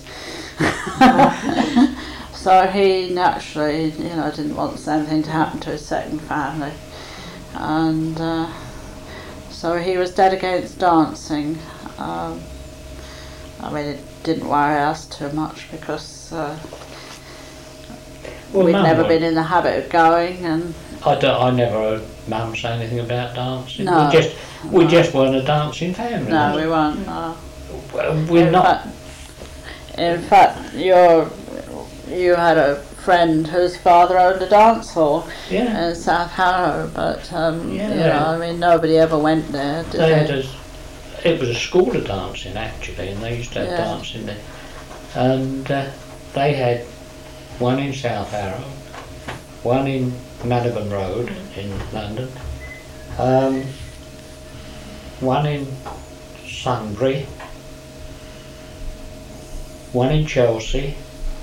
So he naturally, you know, didn't want the same thing to happen to his second family, and uh, so he was dead against dancing. Um, I mean, it didn't worry us too much because uh, Well, we'd Mum never would. been in the habit of going, and I, don't, I never heard Mum say anything about dancing. No. We just we No. just weren't a dancing family. no, we weren't. No. Well, we're in not. Fact, in fact, you're, you had a friend whose father owned a dance hall Yeah. in South Harrow, but um, Yeah, you they- know, I mean, nobody ever went there, did They they? had a, it was a school of dancing actually, and they used to have Yeah. dancing there. And uh, they had one in South Harrow, one in Marylebone Road in London, um, one in Sunbury, one in Chelsea,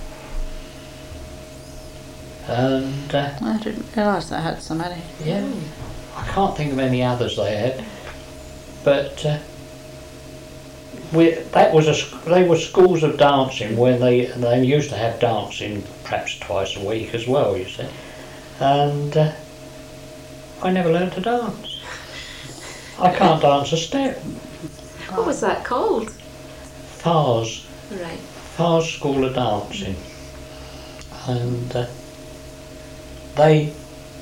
and uh, I didn't realise they had so many. yeah, I can't think of any others they had, but uh, we, that was a, sc- they were schools of dancing when they they used to have dancing perhaps twice a week as well, you see. And uh, I never learned to dance. I can't dance a step. What was that called? Fars, Right. Fars School of Dancing. And uh, they,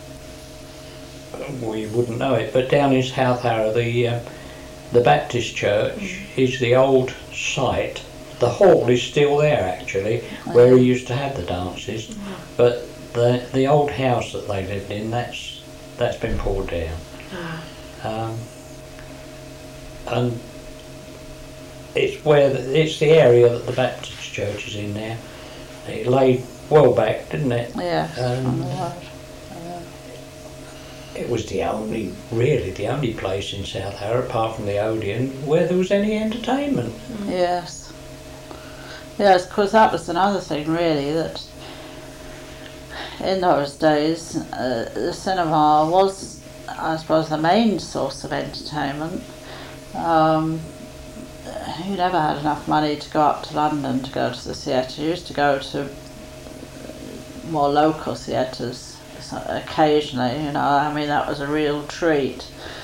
we wouldn't know it, but down in South Harrow, the uh, the Baptist church is the old site. The hall is still there actually, where he used to have the dances, but the the old house that they lived in, that's that's been pulled down. Um, and it's where the, it's the area that the Baptist church is in now. It lay well back, didn't it? Yeah. Um, on the road. It was the only, really the only place in South Harrow, apart from the Odeon, where there was any entertainment. Yes. Yes, because that was another thing really, that in those days uh, the cinema was, I suppose, the main source of entertainment. Um, you never had enough money to go up to London to go to the theatre. You used to go to more local theatres occasionally, you know. I mean, that was a real treat.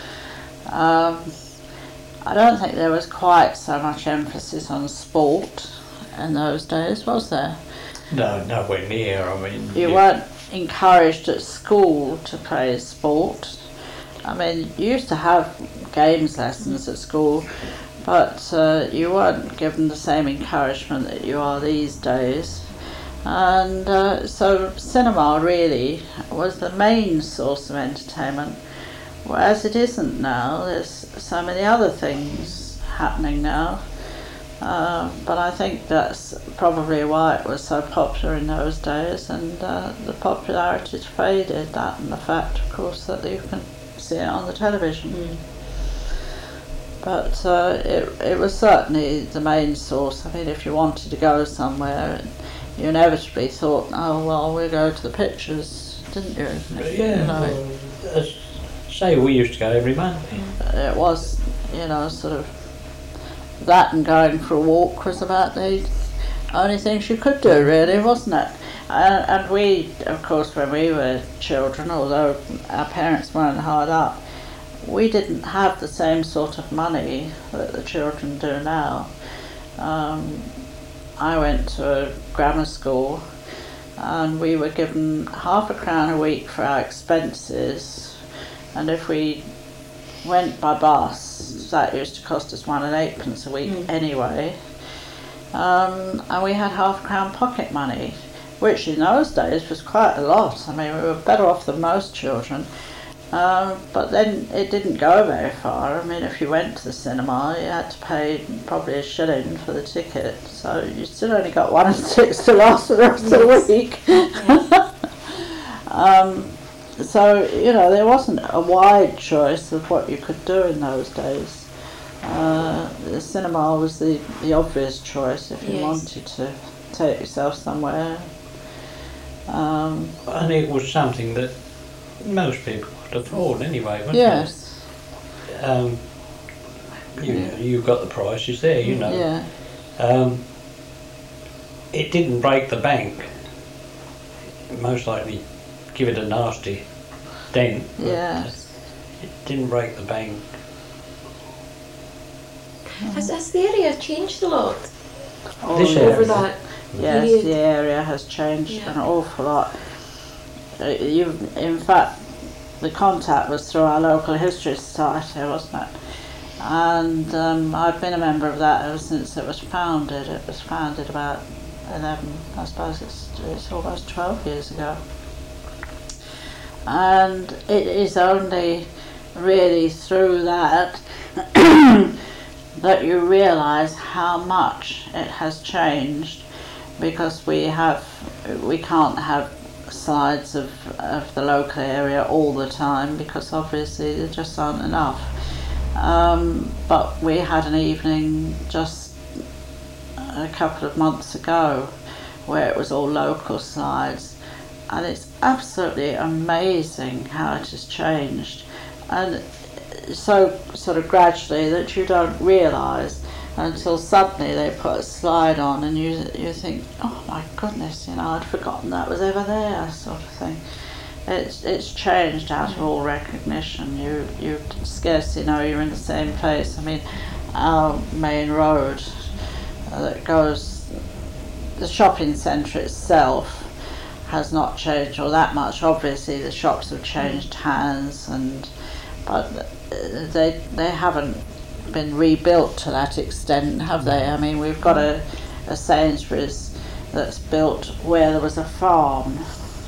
Um, I don't think there was quite so much emphasis on sport in those days, was there? No, nowhere near. I mean, You weren't encouraged at school to play sport. I mean, you used to have games lessons at school, but uh, you weren't given the same encouragement that you are these days. And uh, so cinema really was the main source of entertainment, whereas it isn't now. There's so many other things happening now. Uh, but I think that's probably why it was so popular in those days, and uh, the popularity's faded, that and the fact, of course, that you can see it on the television. Mm. But uh, it, it was certainly the main source. I mean, if you wanted to go somewhere, you inevitably thought, oh well, we'll go to the pictures, didn't you? yeah. You know, Well, as say, we used to go every month. it was, you know, sort of that, and going for a walk was about the only things you could do, really, wasn't it? And, and we, of course, when we were children, although our parents weren't hard up, we didn't have the same sort of money that the children do now. Um, I went to a grammar school and we were given half a crown a week for our expenses, and if we went by bus, that used to cost us one and eightpence a week Mm. anyway. Um, and we had half a crown pocket money, which in those days was quite a lot. I mean, we were better off than most children. Um, but then it didn't go very far. I mean, if you went to the cinema, you had to pay probably a shilling for the ticket, so you still only got one and six to last for the rest of the week. um, so, you know, there wasn't a wide choice of what you could do in those days. Uh, the cinema was the, the obvious choice if you Yes. wanted to take yourself somewhere. Um, And it was something that most people could afford anyway, wasn't yes, it? Um, you, Yeah. you've got the prices there, you know. yeah. Um, it didn't break the bank. It most likely give it a nasty dent. but, uh, Yes. It didn't break the bank. Has, has the area changed a lot Oh, This yes. area. over that Yes, period? the area has changed Yeah. an awful lot. Uh, you, in fact, the contact was through our local history society, wasn't it? And um, I've been a member of that ever since it was founded. It was founded about eleven, I suppose it's, it's almost twelve years ago. And it is only really through that that you realise how much it has changed, because we have we can't have sides of, of the local area all the time, because obviously there just aren't enough. Um, but we had an evening just a couple of months ago where it was all local sides, and it's absolutely amazing how it has changed, and so sort of gradually that you don't realise until suddenly they put a slide on, and you you think, oh my goodness, you know, I'd forgotten that was ever there, sort of thing. It's it's changed out of all recognition. You you scarcely know you're in the same place. I mean, our main road uh, that goes, the shopping centre itself has not changed all that much. Obviously, the shops have changed hands, and but they they haven't been rebuilt to that extent, have they? I mean, we've got a, a Sainsbury's that's built where there was a farm.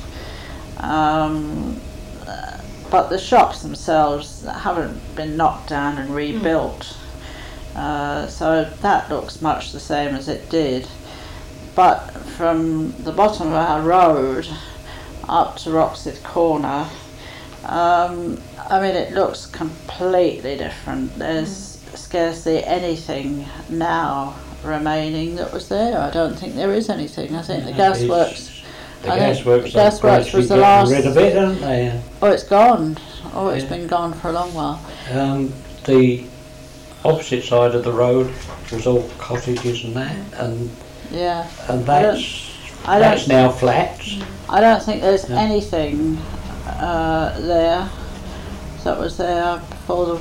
Um, but the shops themselves haven't been knocked down and rebuilt. Uh, so that looks much the same as it did. But from the bottom of our road up to Roxeth Corner, um, I mean, it looks completely different. There's mm. scarcely anything now remaining that was there. I don't think there is anything. I think yeah, the gasworks. The I gasworks. The gasworks was the last. Rid of it, haven't they? Oh, it's gone. Oh, it's yeah. been gone for a long while. Um, the opposite side of the road was all cottages and that, and yeah, and that's I don't, I that's don't, now flats. I don't think there's no. anything uh, there that was there before the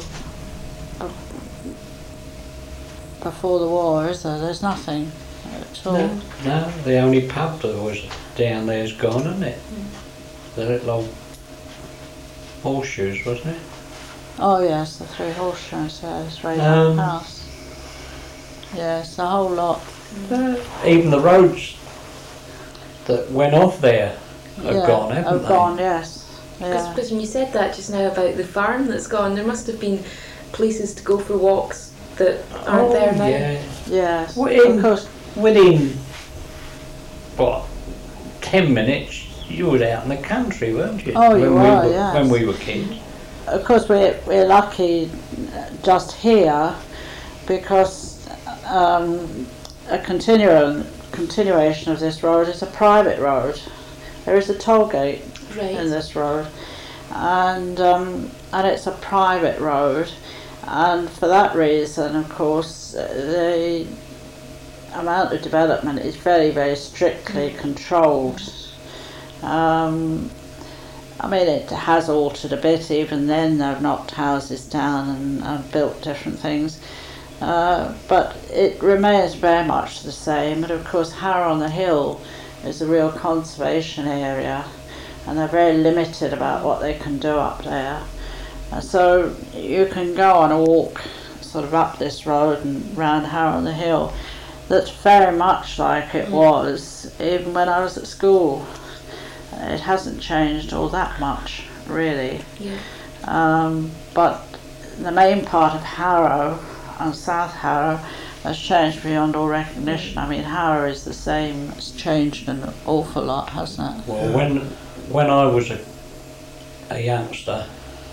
before the war, is there? There's nothing at all. No, no, the only pub that was down there is gone, isn't it? Mm. The little old horseshoes, wasn't it? Oh yes, the three horseshoes, yes, right um, house. Yes, the whole lot. Uh, even the roads that went off there have yeah, gone, haven't have they? gone, yes. Yeah. Because when you said that just now about the farm that's gone, there must have been places to go for walks that aren't oh, there now. Yeah. Yes, Within, of course. Within, what, ten minutes you were out in the country, weren't you? Oh, when you we were, were, yes. When we were kids. Of course, we're, we're lucky just here because um, a continuum, continuation of this road is a private road. There is a toll gate right. in this road, and um, and it's a private road, and for that reason, of course, the amount of development is very, very strictly controlled. Um, I mean, it has altered a bit. Even then, they've knocked houses down and, and built different things. Uh, but it remains very much the same. And of course, Harrow on the Hill is a real conservation area, and they're very limited about what they can do up there. And so you can go on a walk sort of up this road and round Harrow on the Hill that's very much like it was even when I was at school. It hasn't changed all that much, really. Yeah. Um, but the main part of Harrow and South Harrow has changed beyond all recognition. I mean, Harrow is the same. It's changed an awful lot, hasn't it? Well, when when I was a, a youngster,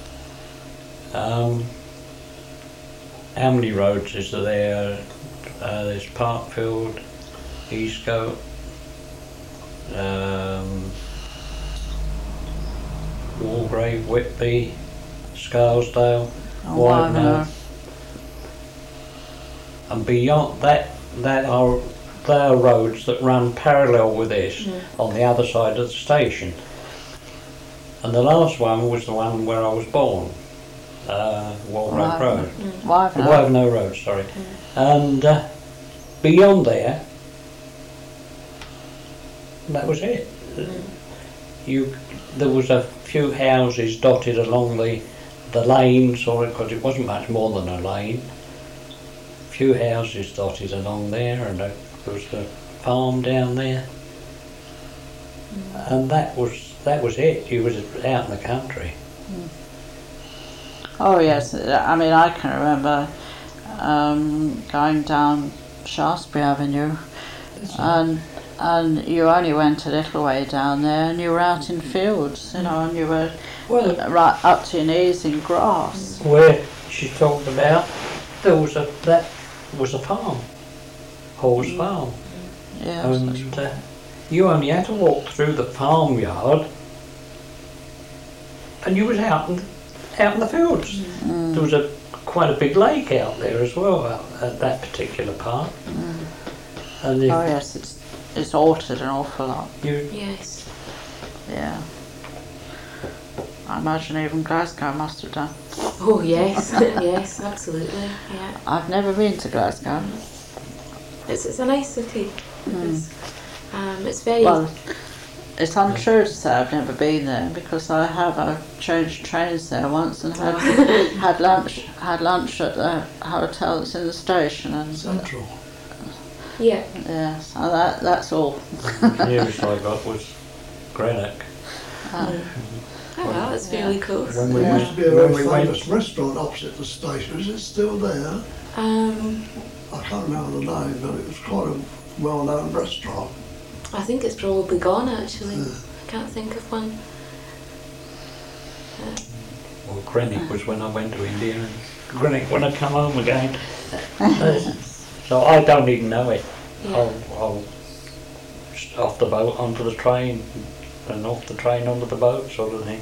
um, how many roads is there? Uh, there's Parkfield, Eastcote, um, Walgrave, Whitby, Scarsdale, Oh, Wivenhoe, and beyond that, that are they are roads that run parallel with this mm. on the other side of the station. And the last one was the one where I was born, uh, Walgrave Road, mm. Wivenhoe. Wivenhoe Road, sorry. Mm. And uh, beyond there, that was it. Mm. You, there was a few houses dotted along the the lanes, or because it wasn't much more than a lane. A few houses dotted along there, and there was the farm down there, mm. and that was that was it. You was out in the country. Mm. Oh yes, I mean I can remember um, going down Shaftesbury Avenue, and and you only went a little way down there, and you were out in fields, you know, and you were well, right up to your knees in grass. Where she talked about, there was a that was a farm, Hall's mm. Farm, yeah, and uh, you only had to walk through the farmyard, and you was out in out in the fields. Mm. There was a quite a big lake out there as well out at that particular part. Mm. And if Oh yes, it's it's altered an awful lot. you, Yes. Yeah. I imagine even Glasgow must have done. Oh yes, yes, absolutely. Yeah. I've never been to Glasgow. It's it's a nice city. Mm. It's, um, it's very. Well, it's untrue to say I've never been there because I have. I've changed trains there once and had had lunch had lunch at the hotel that's in the station and Central. yeah. yeah, so that that's all. the nearest I got was Greenock. Um, Oh well, it's Yeah. fairly close. When we There Yeah. used to be a when very we went- famous restaurant opposite the station. Is it still there? Um, I can't remember the name, but it was quite a well-known restaurant. I think it's probably gone actually. Yeah. I can't think of one. Well, Greenock was when I went to India, and Greenock when I come home again. Uh, so I don't even know it. Yeah. I'll, I'll just off the boat onto the train, and off the train onto the boat, sort of thing.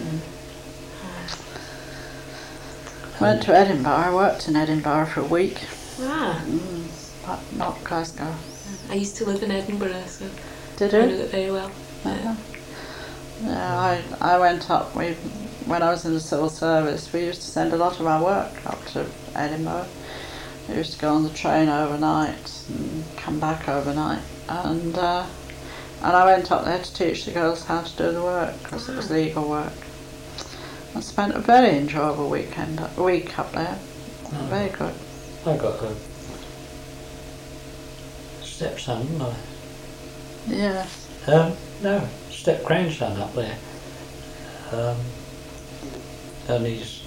Went to Edinburgh. I worked in Edinburgh for a week, Ah, mm, but not Glasgow. I used to live in Edinburgh, so Did I know you? it very well. Uh-huh. Yeah, I I went up. We when I was in the civil service, we used to send a lot of our work up to Edinburgh. We used to go on the train overnight and come back overnight, and uh, and I went up there to teach the girls how to do the work because it was legal work. I spent a very enjoyable weekend, a week up there. Very good. I got a stepson, didn't I? Yeah. Um, no, step grandson up there. Um, and his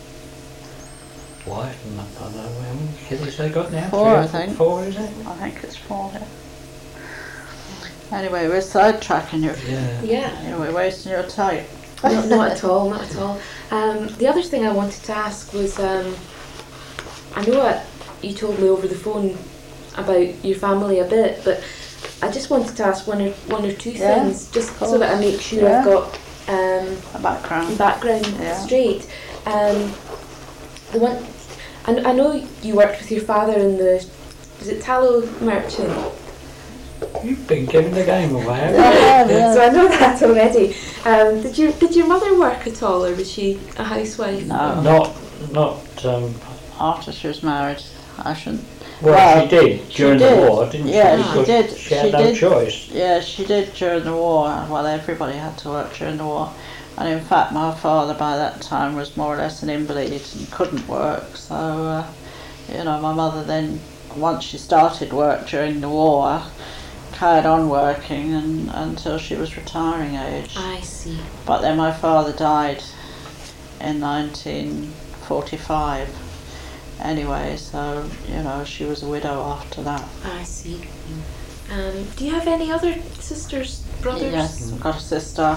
wife, and I don't know how many kids they got now. Four, Three or I think. Four, is it? I think it's four here. Anyway, we're sidetracking you. Yeah. Yeah. Yeah, we're wasting your time. No, not at all, not at all. Um, the other thing I wanted to ask was, um, I know I, you told me over the phone about your family a bit, but I just wanted to ask one or one or two Yeah, things, just of so that I make sure I've Yeah. got um, A background. background Yeah. straight. Um, the one, I, I know you worked with your father in the, is it tallow merchant? You've been giving the game away, haven't Yeah, yeah. So I know that already. Um, did your did your mother work at all, or was she a housewife? No. you? Not, not, um, After she was married, I shouldn't. well, Well, she did she during did. the war, didn't Yeah, she? she Because did. She had She no did. choice. Yeah, she did during the war. Well, everybody had to work during the war. And in fact, my father by that time was more or less an invalid and couldn't work. So, uh, you know, my mother then, once she started work during the war, carried on working and, until she was retiring age. I see. But then my father died in nineteen forty-five anyway, so, you know, she was a widow after that. I see. Um, do you have any other sisters, brothers? Yes, I've got a sister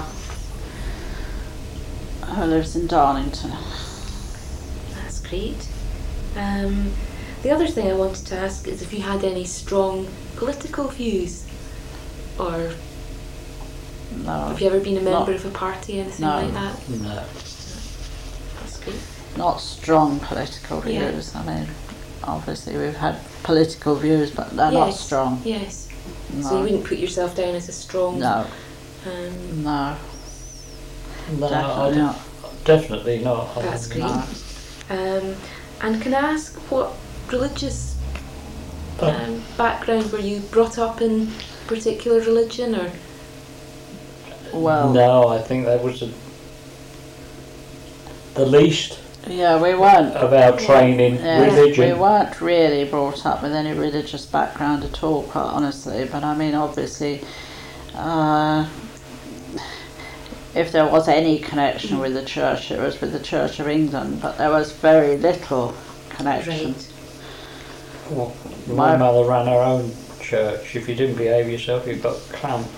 who lives in Darlington. That's great. Um, the other thing I wanted to ask is if you had any strong political views, or No, have you ever been a member Not- of a party, anything no. like that? No. That's great. not strong political Yeah. views. I mean, obviously we've had political views, but they're not Yes. strong. Yes. No. So you wouldn't put yourself down as a strong. No, Um, no, No, I definitely don't- not. definitely not. That's great. No. um, and can I ask what religious But um, background were you brought up in? Particular religion, or Well, no, I think that was the, the least yeah, we weren't. of our training Yeah, religion. we weren't really brought up with any religious background at all, quite honestly. But I mean, obviously, uh, if there was any connection with the church, it was with the Church of England. But there was very little connection. right? Well, My- my mother ran her own church. If you didn't behave yourself, you got clamped.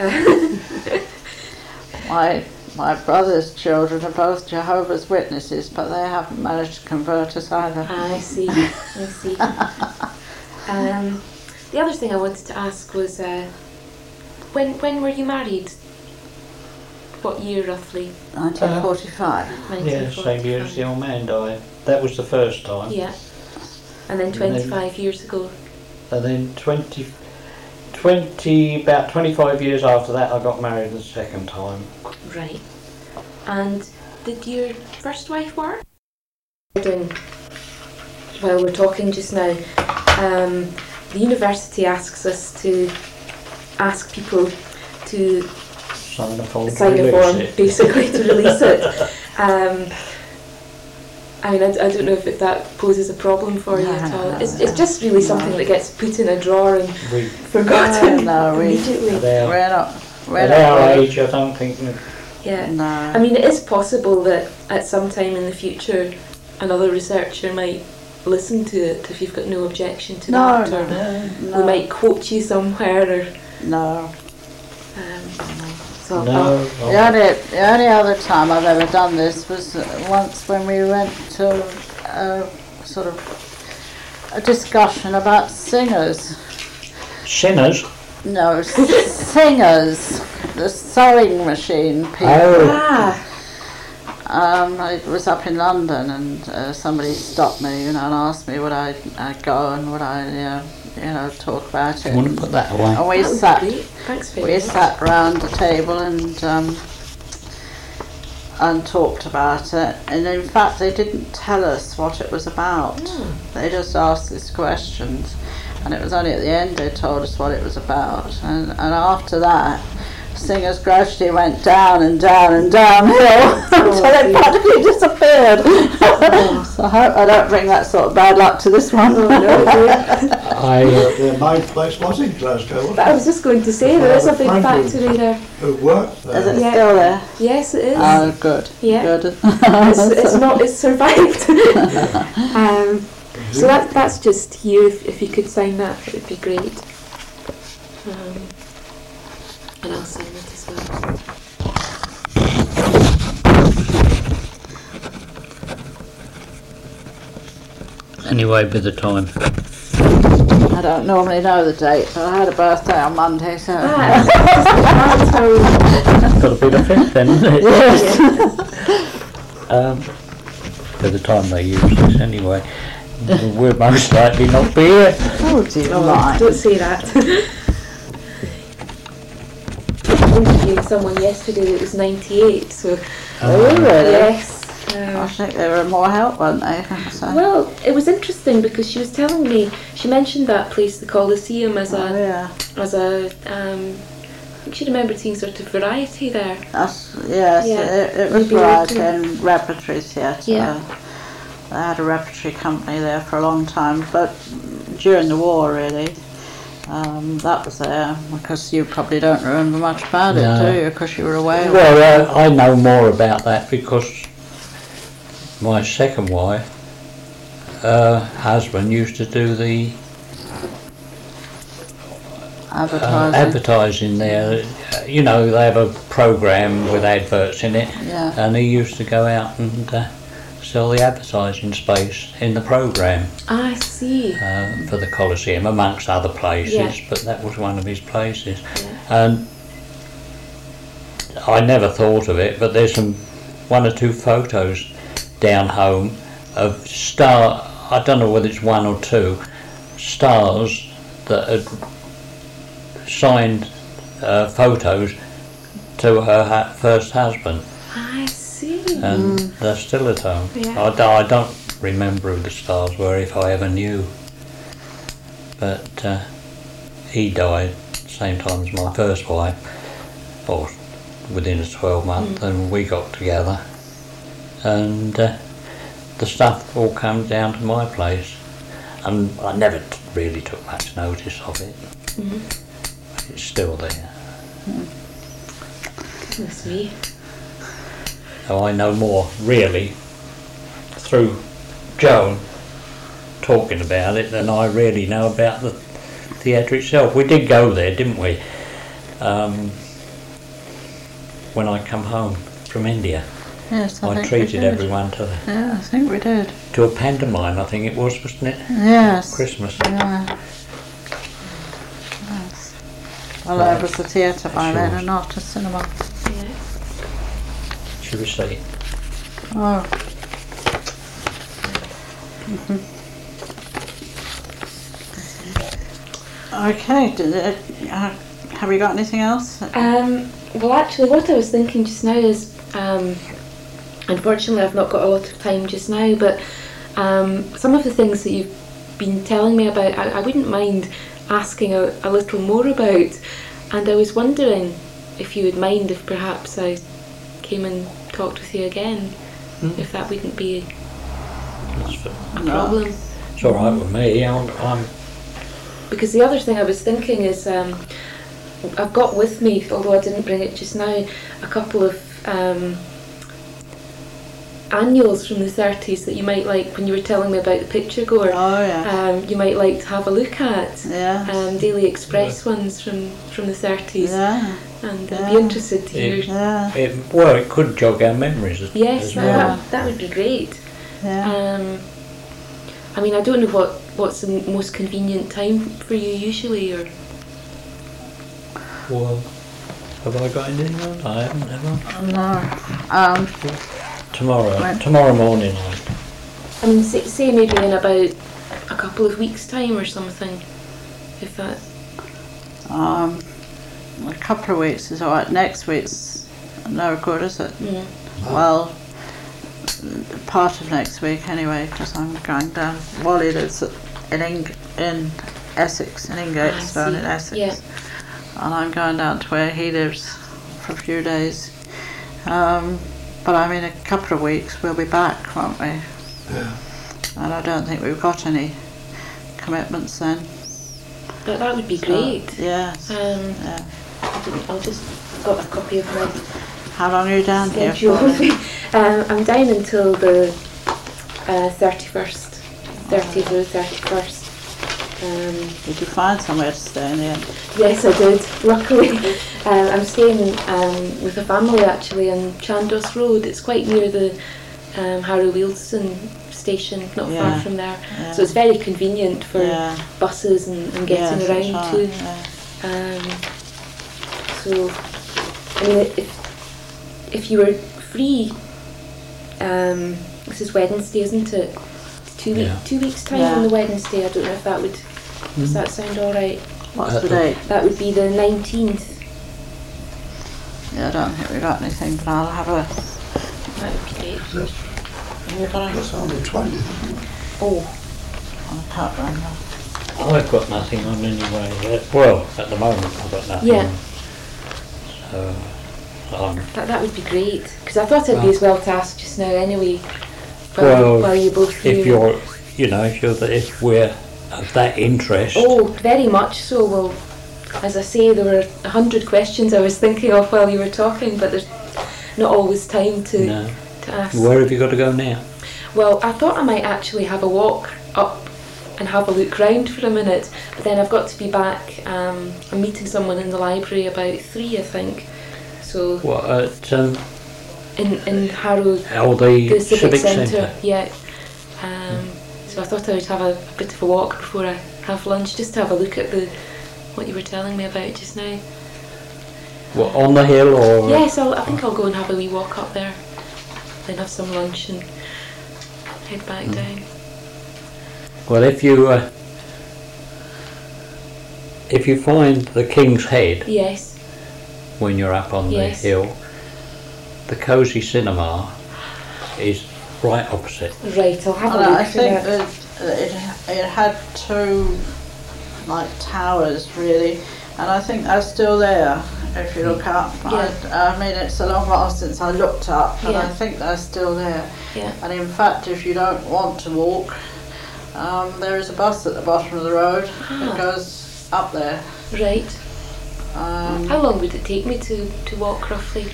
My my brother's children are both Jehovah's Witnesses, but they haven't managed to convert us either. I see. I see. Um, the other thing I wanted to ask was uh, when when were you married? what year roughly? nineteen forty-five. Yeah, same year as the old man died. That was the first time. Yeah. And then And then- twenty-five years ago. And then twenty, twenty, about twenty-five years after that, I got married the second time. Right. And did your first wife work? Doing, while we're talking just now, um, the university asks us to ask people to Sign a form. to sign a release form, it. basically, to release it. Um, I mean, I, I don't know if it, that poses a problem for you at all. It's, it's just really something that gets put in a drawer and We, forgotten No, we- immediately. at our, We're not. We're at not our really- age, I don't think. Yeah. No. I mean, it is possible that at some time in the future, another researcher might listen to it if you've got no objection to No, that, or no, we no, might quote you somewhere, or no. um, so. No. The only, the only other time I've ever done this was uh, once when we went to a sort of a discussion about singers. Sinners. No, s- singers. The sewing machine people. Oh. Ah, Um, it was up in London, and uh, somebody stopped me, you know, and asked me would I I'd go and would I, uh, you know, talk about I it. want to put that away. And we that was sat, great. Thanks very we much. sat round the table and um, and talked about it. And in fact, they didn't tell us what it was about. Oh. They just asked us questions, and it was only at the end they told us what it was about. And and after that, singers gradually went down and down and downhill until they dear. practically disappeared. So I hope I don't bring that sort of bad luck to this one. Oh, no, dear. I, uh, Their main place was in Glasgow, wasn't But I was just going to say, there is a big Franklin. factory there. it? Who worked Is there. it Yeah. still there? Yes, it is. Oh, good. Yeah. Good. it's, it's not. It's survived. um, so that that's just here. If, if you could sign that, it would be great. Um, and I'll sign it as well. anyway, by the time. I don't normally know the date, but I had a birthday on Monday, so. Ah, Got to be the fifth then, isn't it? Yes. Um, by the time they use this anyway, we'll most likely not be here. Oh, dear. no, Right. don't say that. I interviewed someone yesterday that was ninety-eight. So Oh, really? yes. I Um, think they were more help, weren't they? So. well, it was interesting because she was telling me, she mentioned that place, the Coliseum, as Oh, a yeah. as a um, I think she remembered seeing sort of variety there. That's, yes, Yeah. it, it was Maybe variety later. and repertory theatre. Yeah. They had a repertory company there for a long time, but during the war, really, um, that was there. Because you probably don't remember much about it, No. do you? Because you were away. Well, uh, I know more about that because my second wife, uh, husband used to do the uh, Advertising. advertising there. Uh, You know, they have a program with adverts in it, Yeah. and he used to go out and uh, sell the advertising space in the program I see. uh, for the Coliseum, amongst other places. Yeah. But that was one of his places, Yeah. and I never thought of it. But there's some one or two photos down home of star. I don't know whether it's one or two stars that had signed uh, photos to her ha- first husband, I see. and they're still at home. Yeah. I, do- I don't remember who the stars were, if I ever knew. But uh, he died same time as my first wife, or within a twelve month, and we got together, and uh, the stuff all came down to my place, and I never t- really took much notice of it. Mhm. It's still there. Goodness me. So I know more, really, through Joan talking about it than I really know about the theatre itself. We did go there, didn't we? Um, when I come home from India, Yes, I, I, think we treated did. everyone to Yeah, I think we did. to a pantomime. I think it was, wasn't it? Yes. Christmas. Yeah. Yes. Well, it was a theatre by then Sure. and not a cinema. Yeah. Should we say? Oh. Mhm. Okay, did it, uh, have you got anything else? Um, well, actually, what I was thinking just now is, um, unfortunately, I've not got a lot of time just now, but um, some of the things that you've been telling me about, I, I wouldn't mind asking a, a little more about. And I was wondering if you would mind if perhaps I came and talked with you again, Mm. if that wouldn't be That's fair. a No. problem. It's all right with me. I'm, I'm Because the other thing I was thinking is, um, I've got with me, although I didn't bring it just now, a couple of um, annuals from the thirties that you might like, when you were telling me about the picture goer, Oh, yeah. um, you might like to have a look at. Yeah. Um, Daily Express ones from, from the thirties. Yeah. And I'd Yeah. be interested to hear. Yeah. it, well, it could jog our memories as, Yes, as that, well. Yeah. that, that would be great. Yeah. Um, I mean, I don't know what, what's the most convenient time for you usually, or Well, have I got anything on? I haven't, have No. Um, I? Tomorrow, When? tomorrow morning. I I mean, say, say maybe in about a couple of weeks' time or something, if that. um, a couple of weeks is alright. Next week's no good, is it? Mm. Well, part of next week anyway, because I'm going down. Wally lives at- in Ing- in Essex, in I Ingates, down see. in Essex, Yeah. and I'm going down to where he lives for a few days. Um, but I mean, a couple of weeks we'll be back, won't we? Yeah. And I don't think we've got any commitments then. But that would be So, great. yes. Um, Yeah. I'll just I've got a copy of my How long are you down here schedule. for? then? um, I'm down until the uh, thirty-first, thirtieth or thirty-first. Um, Did you find somewhere to stay in the end? Yes, I did. Luckily, um, I'm staying um, with a family actually on Chandos Road. It's quite near the um, Harrow Wealdstone station, not Yeah. far from there. Yeah. So it's very convenient for Yeah. buses and, and getting Yes, around that's too. right, yeah. Um, so, I mean, if if you were free, um, this is Wednesday, isn't it? Two week, Yeah. two weeks time Yeah. on the Wednesday. I don't know if that would. Does that sound all right? What's Uh, the date? That would be the nineteenth. Yeah, I don't think we've got anything, but I'll have a. That would be great. That's, You got a, that's on the twentieth. Oh, I can't remember. I've got nothing on anyway. Uh, Well, at the moment I've got nothing. Yeah. So, um, that, that would be great. Because I thought it'd be as well to ask just now anyway. While, well, while you're both here. if you're, you know, if you're, the, if we're of that interest. Oh, very much so. Well, as I say, there were a hundred questions I was thinking of while you were talking, but there's not always time to, No. to ask. Where have you got to go now? Well, I thought I might actually have a walk up and have a look round for a minute, but then I've got to be back. Um, I'm meeting someone in the library about three, I think. So What at um, in in Harrow, oh, the, the Civic, Civic Centre. Centre? Yeah. Um, so I thought I would have a, a bit of a walk before I have lunch, just to have a look at the what you were telling me about just now. What, on the hill or? Yes, I'll, I think I'll go and have a wee walk up there, then have some lunch and head back down. Well, if you uh, if you find the King's Head Yes. when you're up on Yes. the hill, the Cosy Cinema is right opposite. Right, I'll have a And look I for think that. that it, it had two like towers really, and I think they're still there if you look up. Yeah. I, I mean, it's a long while since I looked up, and I Yeah. think they're still there. Yeah. And in fact, if you don't want to walk, um, there is a bus at the bottom of the road Ah. that goes up there. Right. Um, How long would it take me to, to walk roughly?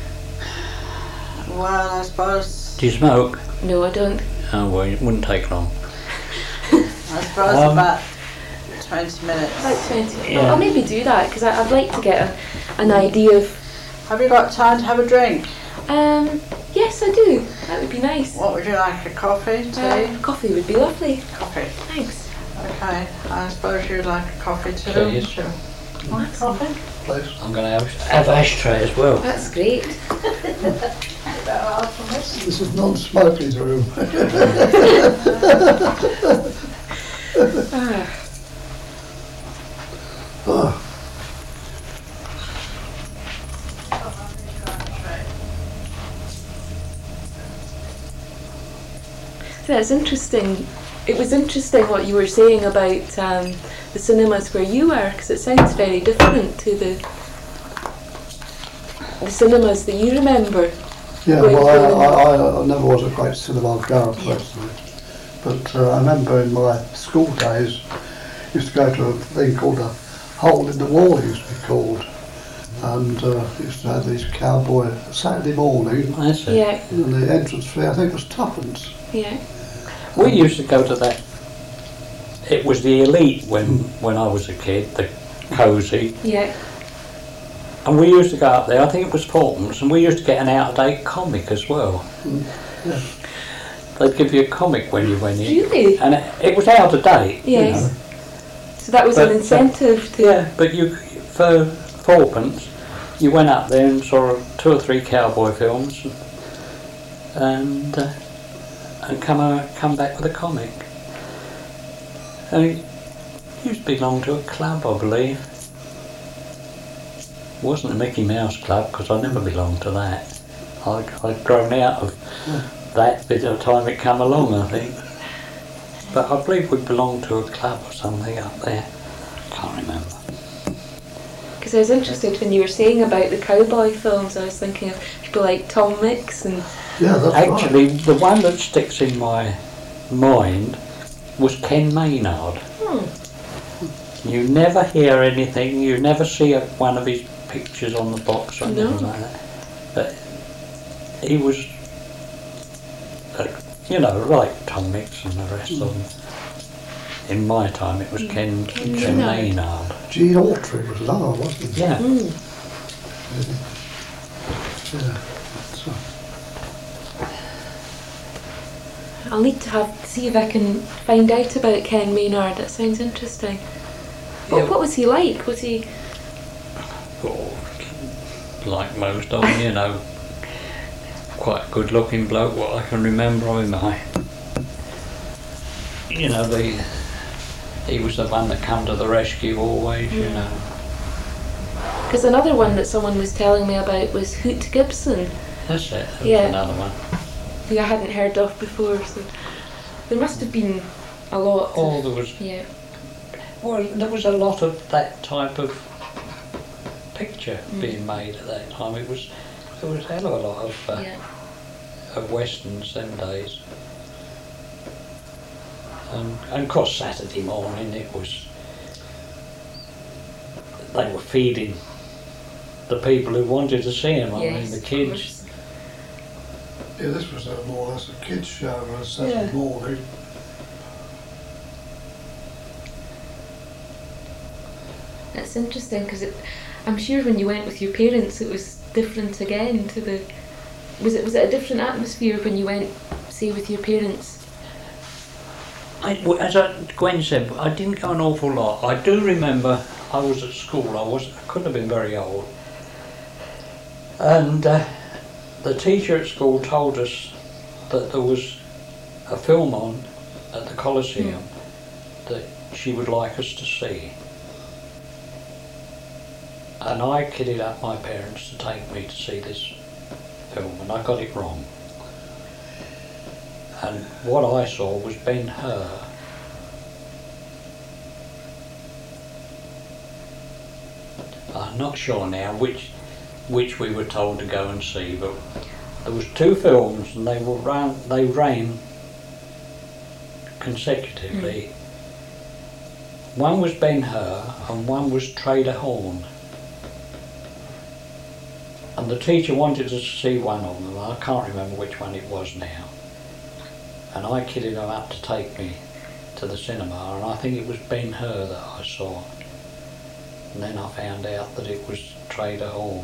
well, I suppose Do you smoke? No, I don't. Oh well, it wouldn't take long. I suppose Um, about twenty minutes. About twenty. Yeah. Well, I'll maybe do that because I'd like to get a, an idea of. Have you got time to have a drink? Um, yes, I do. That would be nice. What would you like? A coffee, tea? Uh, coffee would be lovely. Coffee. Thanks. Okay, I suppose you'd like a coffee too. Please. Sure. Want a coffee? Please. I'm going to have, have ashtray as well. That's great. better out from this. This is non-smoking's room. Ah, Oh, that's interesting. It was interesting what you were saying about um, the cinemas where you were, because it sounds very different to the the cinemas that you remember. yeah, Wait, well, wait, I, I, I never was a great cinema goer personally, but uh, I remember in my school days, used to go to a thing called a hole in the wall, it used to be called, and uh, used to have these cowboy Saturday morning, That's it. Yeah, and the entrance fee I think was tuppence. yeah, We used to go to that. It was the Elite when when I was a kid, the Cosy, yeah. and we used to go up there. I think it was Portman's, and we used to get an out-of-date comic as well. Yeah. They'd give you a comic when you went in, Really? and it, it was out of date. you Yes. know. So that was But, an uh, incentive to. Yeah, but you for fourpence, you went up there and saw two or three cowboy films, and uh, and come out, come back with a comic. And it used to belong to a club, I believe. It wasn't a Mickey Mouse Club because I never belonged to that. I, I'd grown out of that bit of time it come along, I think. But I believe we belonged to a club or something up there. Can't remember. Because I was interested when you were saying about the cowboy films. I was thinking of people like Tom Mix and Yeah, that's Actually, the one that sticks in my mind was Ken Maynard. hmm, You never hear anything, you never see a, one of his pictures on the box or anything No. like that. But he was, uh, you know, like Tom Mix and the rest of them. In my time, it was Ken, Ken Ken Maynard. Maynard. Gene Autry was another, wasn't he? Yeah. mm. Yeah. So, I'll need to have see if I can find out about Ken Maynard. That sounds interesting. What, Yeah. what was he like? Was he? Oh, like most of them, you know, quite a good looking bloke, what I can remember of him. I, you know, the, he was the one that come to the rescue always, you Mm. know. Because another one that someone was telling me about was Hoot Gibson, That's it, that was Yeah. another one. who I hadn't heard of before. So there must have been a lot. Oh, Of, there was, yeah. well, there was a lot of that type of picture Mm. being made at that time. It was, there was a hell of a lot of, uh, Yeah. of westerns them days. And, and of course Saturday morning it was, they were feeding the people who wanted to see them. I mean Yes, the of kids. course. yeah, this was a more or less a kids' show on a Saturday Yeah. morning. That's interesting because I'm sure when you went with your parents, it was different again. To the was it was it a different atmosphere when you went, say, with your parents? I, well, as I, Gwen said, I didn't go an awful lot. I do remember I was at school. I was I couldn't have been very old, and uh, the teacher at school told us that there was a film on at the Coliseum that she would like us to see. And I kidded up my parents to take me to see this film, and I got it wrong. And what I saw was Ben-Hur. I'm not sure now which which we were told to go and see, but there was two films, and they were ran they ran consecutively. One was Ben-Hur, and one was Trader Horn. And the teacher wanted us to see one of them. I can't remember which one it was now. And I kidded him up to take me to the cinema, and I think it was Ben-Hur that I saw. And then I found out that it was Trader Horn.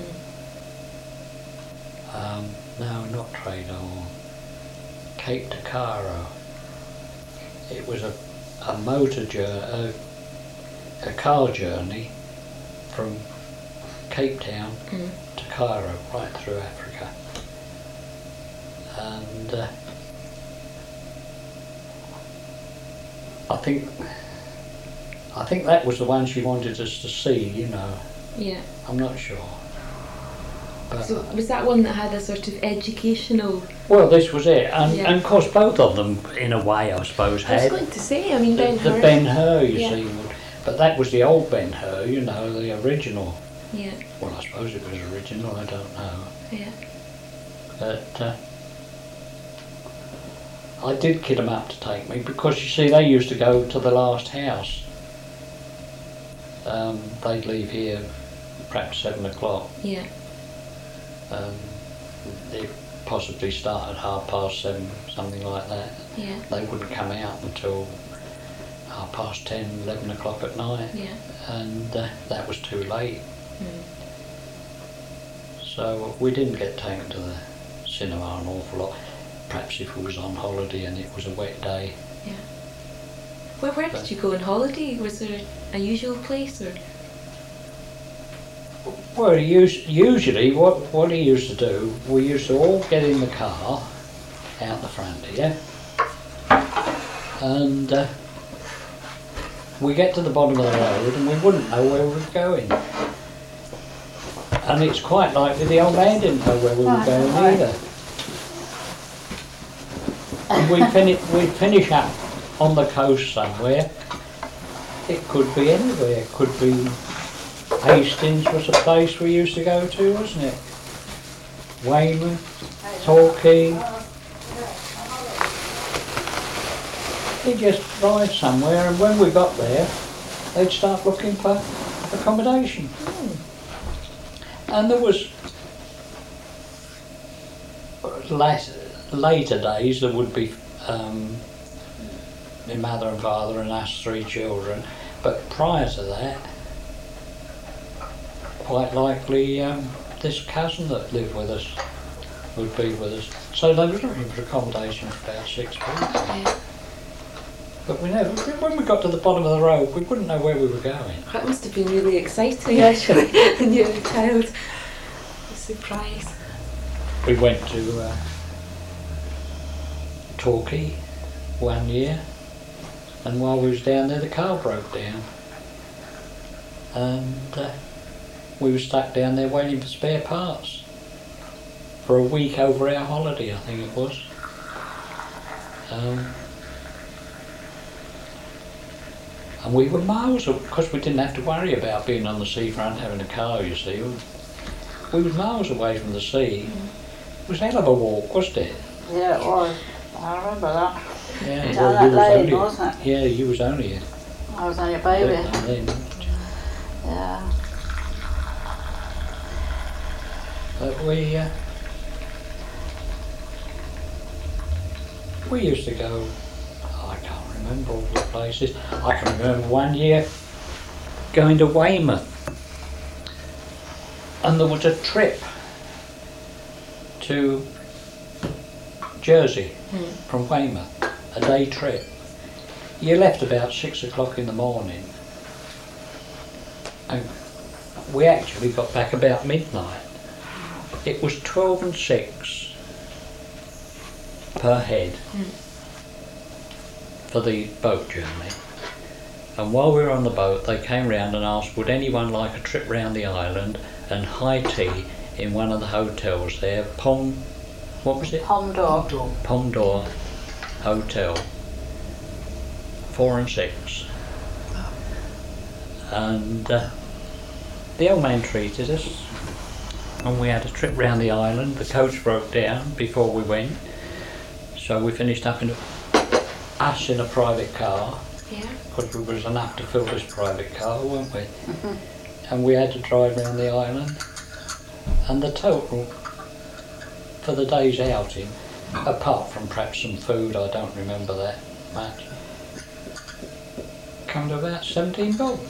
Um, no, not Trader Horn. Cape Tacaro. It was a, a motor journey, a, a car journey from Cape Town Mm. to Cairo, right through Africa. and uh, I think I think that was the one she wanted us to see, you know. Yeah. I'm not sure. But, So was that one that had a sort of educational? well, this was it, and, Yeah. and of course both of them, in a way, I suppose, I was had going to say, I mean, the, Ben the Hur. Ben Hur, you Yeah. see, would, but that was the old Ben Hur, you know, the original. Yeah, Well, I suppose it was original, I don't know. yeah. But uh, I did kid them up to take me, because you see, they used to go to the last house. Um, they'd leave here perhaps seven o'clock. Yeah, Um, it possibly start at half past seven, something like that. yeah, They wouldn't come out until half past ten, eleven o'clock at night, yeah. and uh, that was too late. Mm. So we didn't get taken to the cinema an awful lot. Perhaps if we was on holiday and it was a wet day. Yeah. Where, where did you go on holiday? Was there a usual place or? Well, us- usually what, what he used to do, we used to all get in the car out the front here, and uh, we get to the bottom of the road and we wouldn't know where we were going. And it's quite likely the old man didn't know where we were Right, going right. either. And we fini- we'd finish up on the coast somewhere. It could be anywhere. It could be Hastings was a place we used to go to, wasn't it? Weymouth, Torquay. He'd just drive somewhere, and when we got there, they'd start looking for accommodation. And there was late, later days there would be um, my mother and father and us three children, but prior to that, quite likely um, this cousin that lived with us would be with us. So they were looking for accommodation for about six weeks. Yeah. But we never, when we got to the bottom of the road, we wouldn't know where we were going. That must have been really exciting actually when you were a child. A surprise. We went to uh, Torquay one year, and while we was down there, the car broke down, and uh, we were stuck down there waiting for spare parts for a week over our holiday, I think it was. Um, and we were miles, because we didn't have to worry about being on the seafront having a car, you see. We were miles away from the sea. It was a hell of a walk, wasn't it? Yeah, it was. I remember that. Yeah, Down that you was lane, only, wasn't it? Yeah, you was only a I was only a baby. little then. Yeah. But we uh, we used to go. I can't remember all the places. I can remember one year going to Weymouth, and there was a trip to Jersey Mm. from Weymouth, a day trip. You left about six o'clock in the morning, and we actually got back about midnight. It was twelve and six per head Mm. for the boat journey. And while we were on the boat, they came round and asked, would anyone like a trip round the island and high tea in one of the hotels there, Pom, what was it? Pomdor. Pomdor Hotel, four and six. And uh, the old man treated us, and we had a trip round the island. The coach broke down before we went, so we finished up in a, us in a private car, Yeah. because we was enough to fill this private car, weren't we? And we had to drive round the island, and the total for the day's outing, apart from perhaps some food, I don't remember that much, come to about seventeen bob.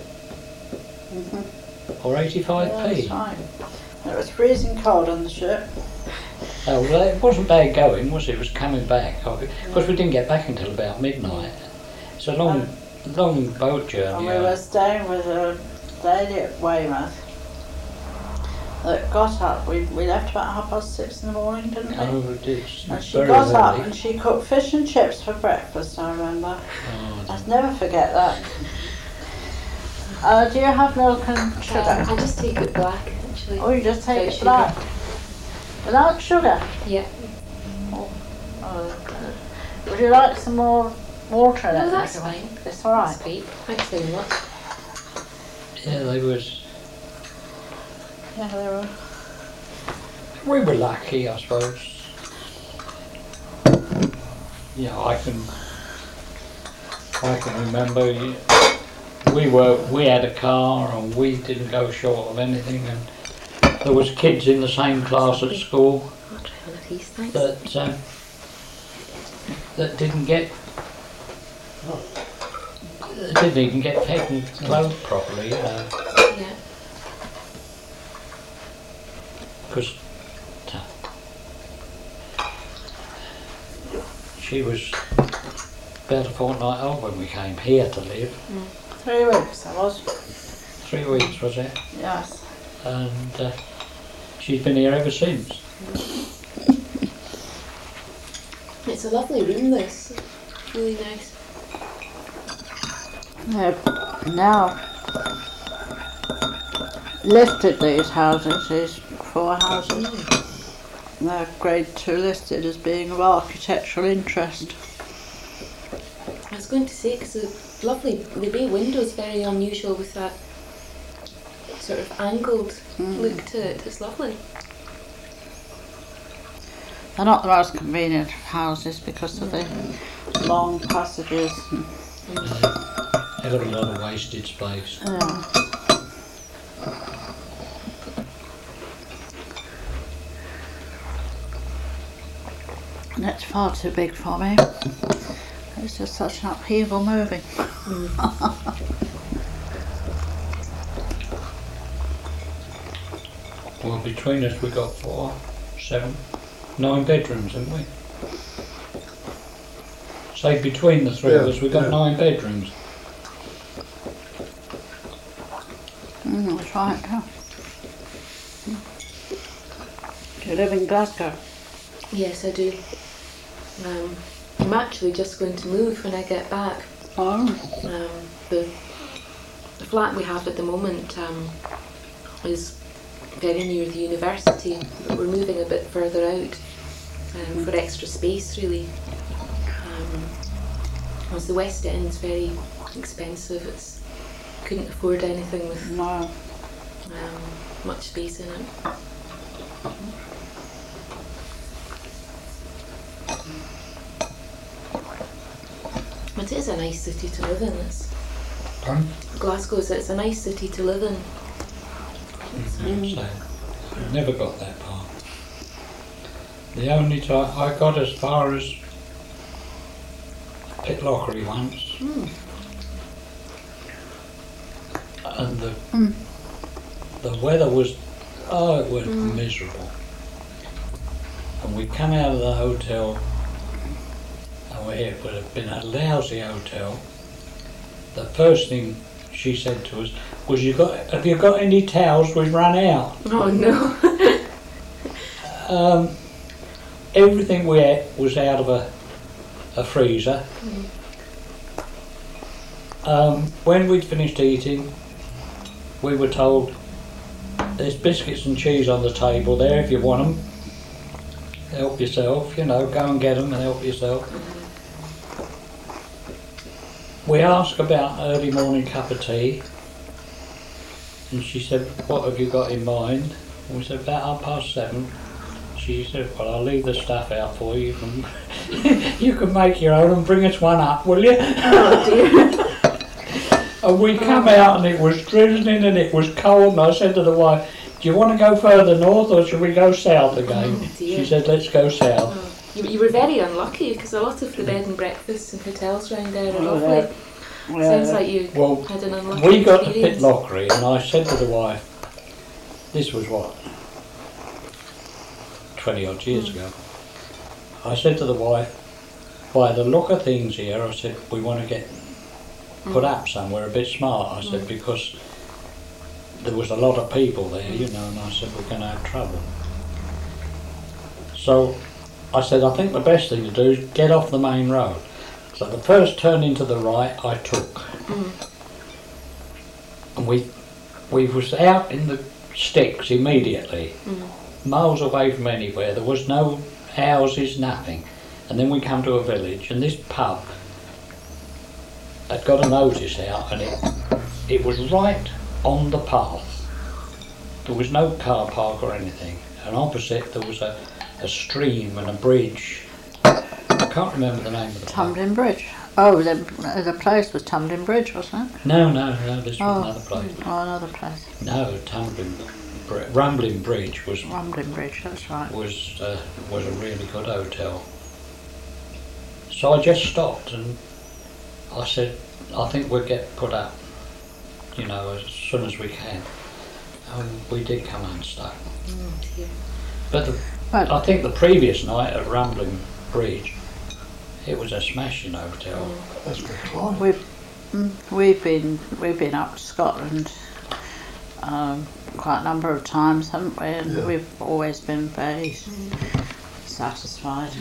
Or eighty-five Yeah, p. that's right. It was freezing cold on the ship. Oh, well, it wasn't bad going, was it? It was coming back. Because we didn't get back until about midnight. It's a long, long boat And journey. we uh, were staying with a lady at Weymouth. that got up. We, we left about half past six in the morning, didn't we? Oh, it is. And she Very got up early. and she cooked fish and chips for breakfast, I remember. Oh, I'll never forget that. Uh, do you have milk and sugar? Um, I just take it black, actually. Oh, you just take Without it sugar. black? Without sugar? Yeah. Oh, would you like some more water in it? No, that's Would you fine. want? It's alright. That's great. Thanks very much. yeah, they was. Yeah, they were. We were lucky, I suppose. Yeah, I can. I can remember. you- We were. We had a car, and we didn't go short of anything. And there was kids in the same class at school I'll try one of these, thanks. that um, that didn't get. That didn't even get fed and clothed properly, you know, Yeah. because she was about a fortnight old when we came here to live. Three weeks, I was. Three weeks was it? Yes. And uh, she's been here ever since. It's a lovely room, this. Really nice. They've now listed these houses, these four houses. They're grade two listed as being of architectural interest. I was going to say, because the lovely, the bay window's very unusual with that sort of angled look to it. It's lovely. They're not the most convenient houses because of the long passages. And, They've got a lot of wasted space. yeah. And it's far too big for me. It's just such an upheaval moving. Well, between us we got four, seven, nine bedrooms, haven't we? Say between the three of Yeah, us we got yeah. nine bedrooms. Mm, that's right, yeah. Do you live in Glasgow? Yes, I do. Um, I'm actually just going to move when I get back. Oh. Um, the, the flat we have at the moment um, is very near the university, but we're moving a bit further out um, for extra space, really. Um, as the West End's very expensive, it's couldn't afford anything with No. um, much space in it. But it is a nice city to live in. It's Pardon? Glasgow is it's a nice city to live in. Mm. So, I never got that far. The only time I got as far as Pitlochry once, Mm. and the Mm. the weather was, oh, it was Mm. miserable. And we come out of the hotel, and we, it would have been a lousy hotel. The first thing she said to us was, "You got? Have you got any towels? We've run out." Oh no. Um, everything we ate was out of a, a freezer. Um, when we'd finished eating, we were told, "There's biscuits and cheese on the table there if you want them. Help yourself, you know, go and get them and help yourself." We asked about an early morning cup of tea, and she said, "What have you got in mind?" And we said, "About half past seven." She said, "Well, I'll leave the stuff out for you. You can, you can make your own and bring us one up, will you?" Oh dear. And we come out and it was drizzling and it was cold, and I said to the wife, "Do you want to go further north or should we go south again?" Oh, dear. She said, "Let's go south." Oh, you, you were very unlucky because a lot of the bed and breakfasts and hotels around there are Oh, lovely. yeah. Yeah. Sounds like you Well, had an unlucky we got to experience. Pitlochry and I said to the wife, this was what, twenty odd years Mm. ago. I said to the wife, "By the look of things here," I said, "we want to get put Mm. up somewhere a bit smart." I said, Mm. "Because there was a lot of people there, you know, and I said, we're going to have trouble. So I said, I think the best thing to do is get off the main road. So the first turn into the right I took. Mm. And we we was out in the sticks immediately, Mm. miles away from anywhere. There was no houses, nothing. And then we come to a village, and this pub had got a notice out, and it it was right on the path. There was no car park or anything, and opposite there was a, a stream and a bridge. I can't remember the name of the pub. Tumbling Bridge. Oh, the, the place was Tumbling Bridge, wasn't it? No, no, no, this was Oh. another place. Oh, another place. No, Tumbling, Br- Rumbling Bridge was Rumbling Bridge, that's right. was uh, was a really good hotel. So I just stopped and I said, I think we'll get put up, you know, as soon as we can. And we did come unstuck. Mm, dear. But the, Right. I think the previous night at Rumbling Bridge, it was a smashing hotel. That's reclined. We've mm, we've been we've been up to Scotland um, quite a number of times, haven't we? And Yeah. we've always been very satisfied.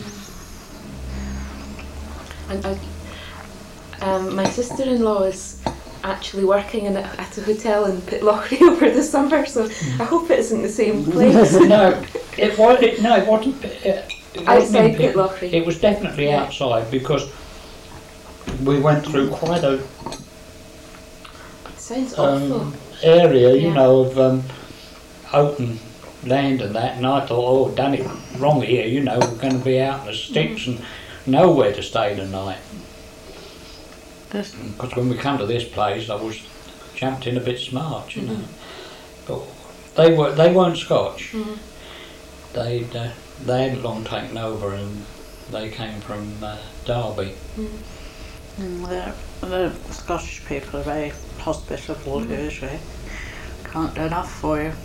And I, um, my sister-in-law is actually working in a, at a hotel in Pitlochry over the summer, so I hope it isn't the same place. No, it was. It, no, it wasn't. It, it wasn't Outside in Pit- Pitlochry. It was definitely Yeah. outside because we went through quite a It sounds awful. um, area, you Yeah. know, of um, open land and that, and I thought, oh, done it wrong here, you know, we're going to be out in the sticks and nowhere to stay the night. Yes. Because when we come to this place, I was jumped in a bit smart, you know. But they were they weren't Scotch. Mm. They'd uh, they hadn't long taken over, and they came from uh, Derby. Mm, the, the Scottish people are very hospitable usually. Can't do enough for you.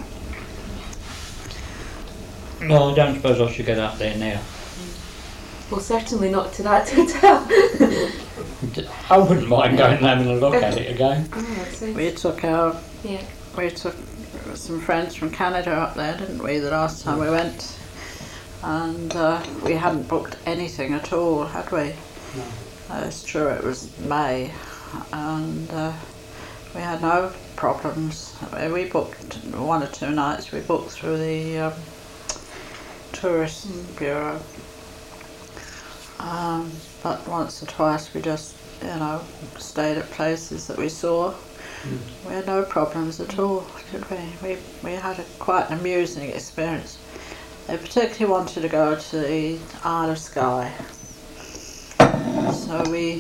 Well, I don't suppose I should get up there now. Well, certainly not to that hotel. I wouldn't mind going and having a look at it again. Oh, that sounds- We took our yeah. we took some friends from Canada up there, didn't we, the last time we went? And uh, we hadn't booked anything at all, had we? No. Uh, it's true, it was May, and uh, we had no problems. Uh, We booked one or two nights, we booked through the um, Tourist Bureau. Um, but once or twice we just, you know, stayed at places that we saw. We had no problems at all, did we? We, we had a, quite an amusing experience. They particularly wanted to go to the Isle of Skye. So we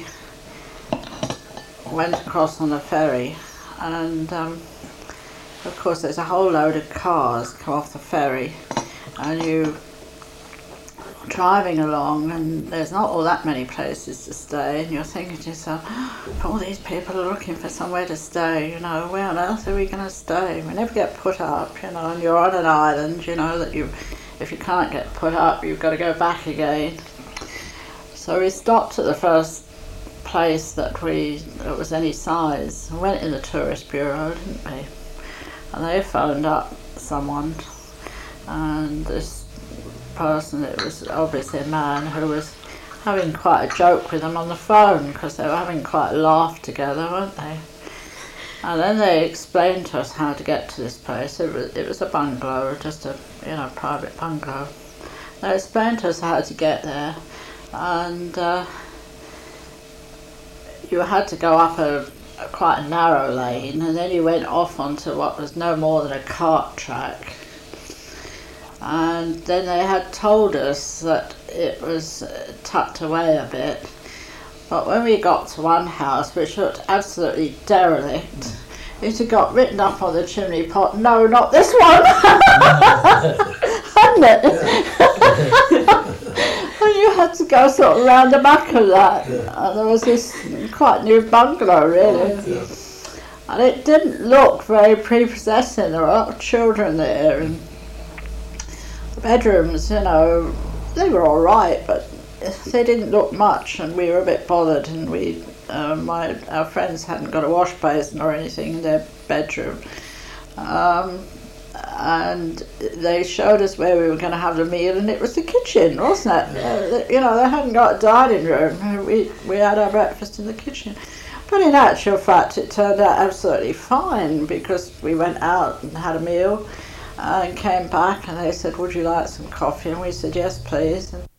went across on a ferry, and um, of course there's a whole load of cars come off the ferry, and you driving along, and there's not all that many places to stay, and you're thinking to yourself, oh, all these people are looking for somewhere to stay, you know, where on earth are we going to stay? We never get put up, you know, and you're on an island, you know, that you, if you can't get put up, you've got to go back again. So we stopped at the first place that we, that was any size. We went in the Tourist Bureau, didn't we? And they phoned up someone, and this person, it was obviously a man who was having quite a joke with them on the phone, because they were having quite a laugh together, weren't they? And then they explained to us how to get to this place. It was, it was a bungalow, just a, you know, private bungalow. They explained to us how to get there, and uh, you had to go up a, a quite a narrow lane, and then you went off onto what was no more than a cart track. And then they had told us that it was uh, tucked away a bit, but when we got to one house which looked absolutely derelict, it had got written up on the chimney pot, no, not this one, hadn't it? And you had to go sort of round the back of that, and there was this quite new bungalow really, Yeah. and it didn't look very prepossessing. There were a lot of children there, and the bedrooms, you know, they were all right, but they didn't look much, and we were a bit bothered. And we, uh, my our friends hadn't got a wash basin or anything in their bedroom, Um, and they showed us where we were going to have the meal, and it was the kitchen, wasn't it? Uh, you know, they hadn't got a dining room. We we had our breakfast in the kitchen. But in actual fact, it turned out absolutely fine, because we went out and had a meal and came back, and they said, would you like some coffee? And we said, yes, please. And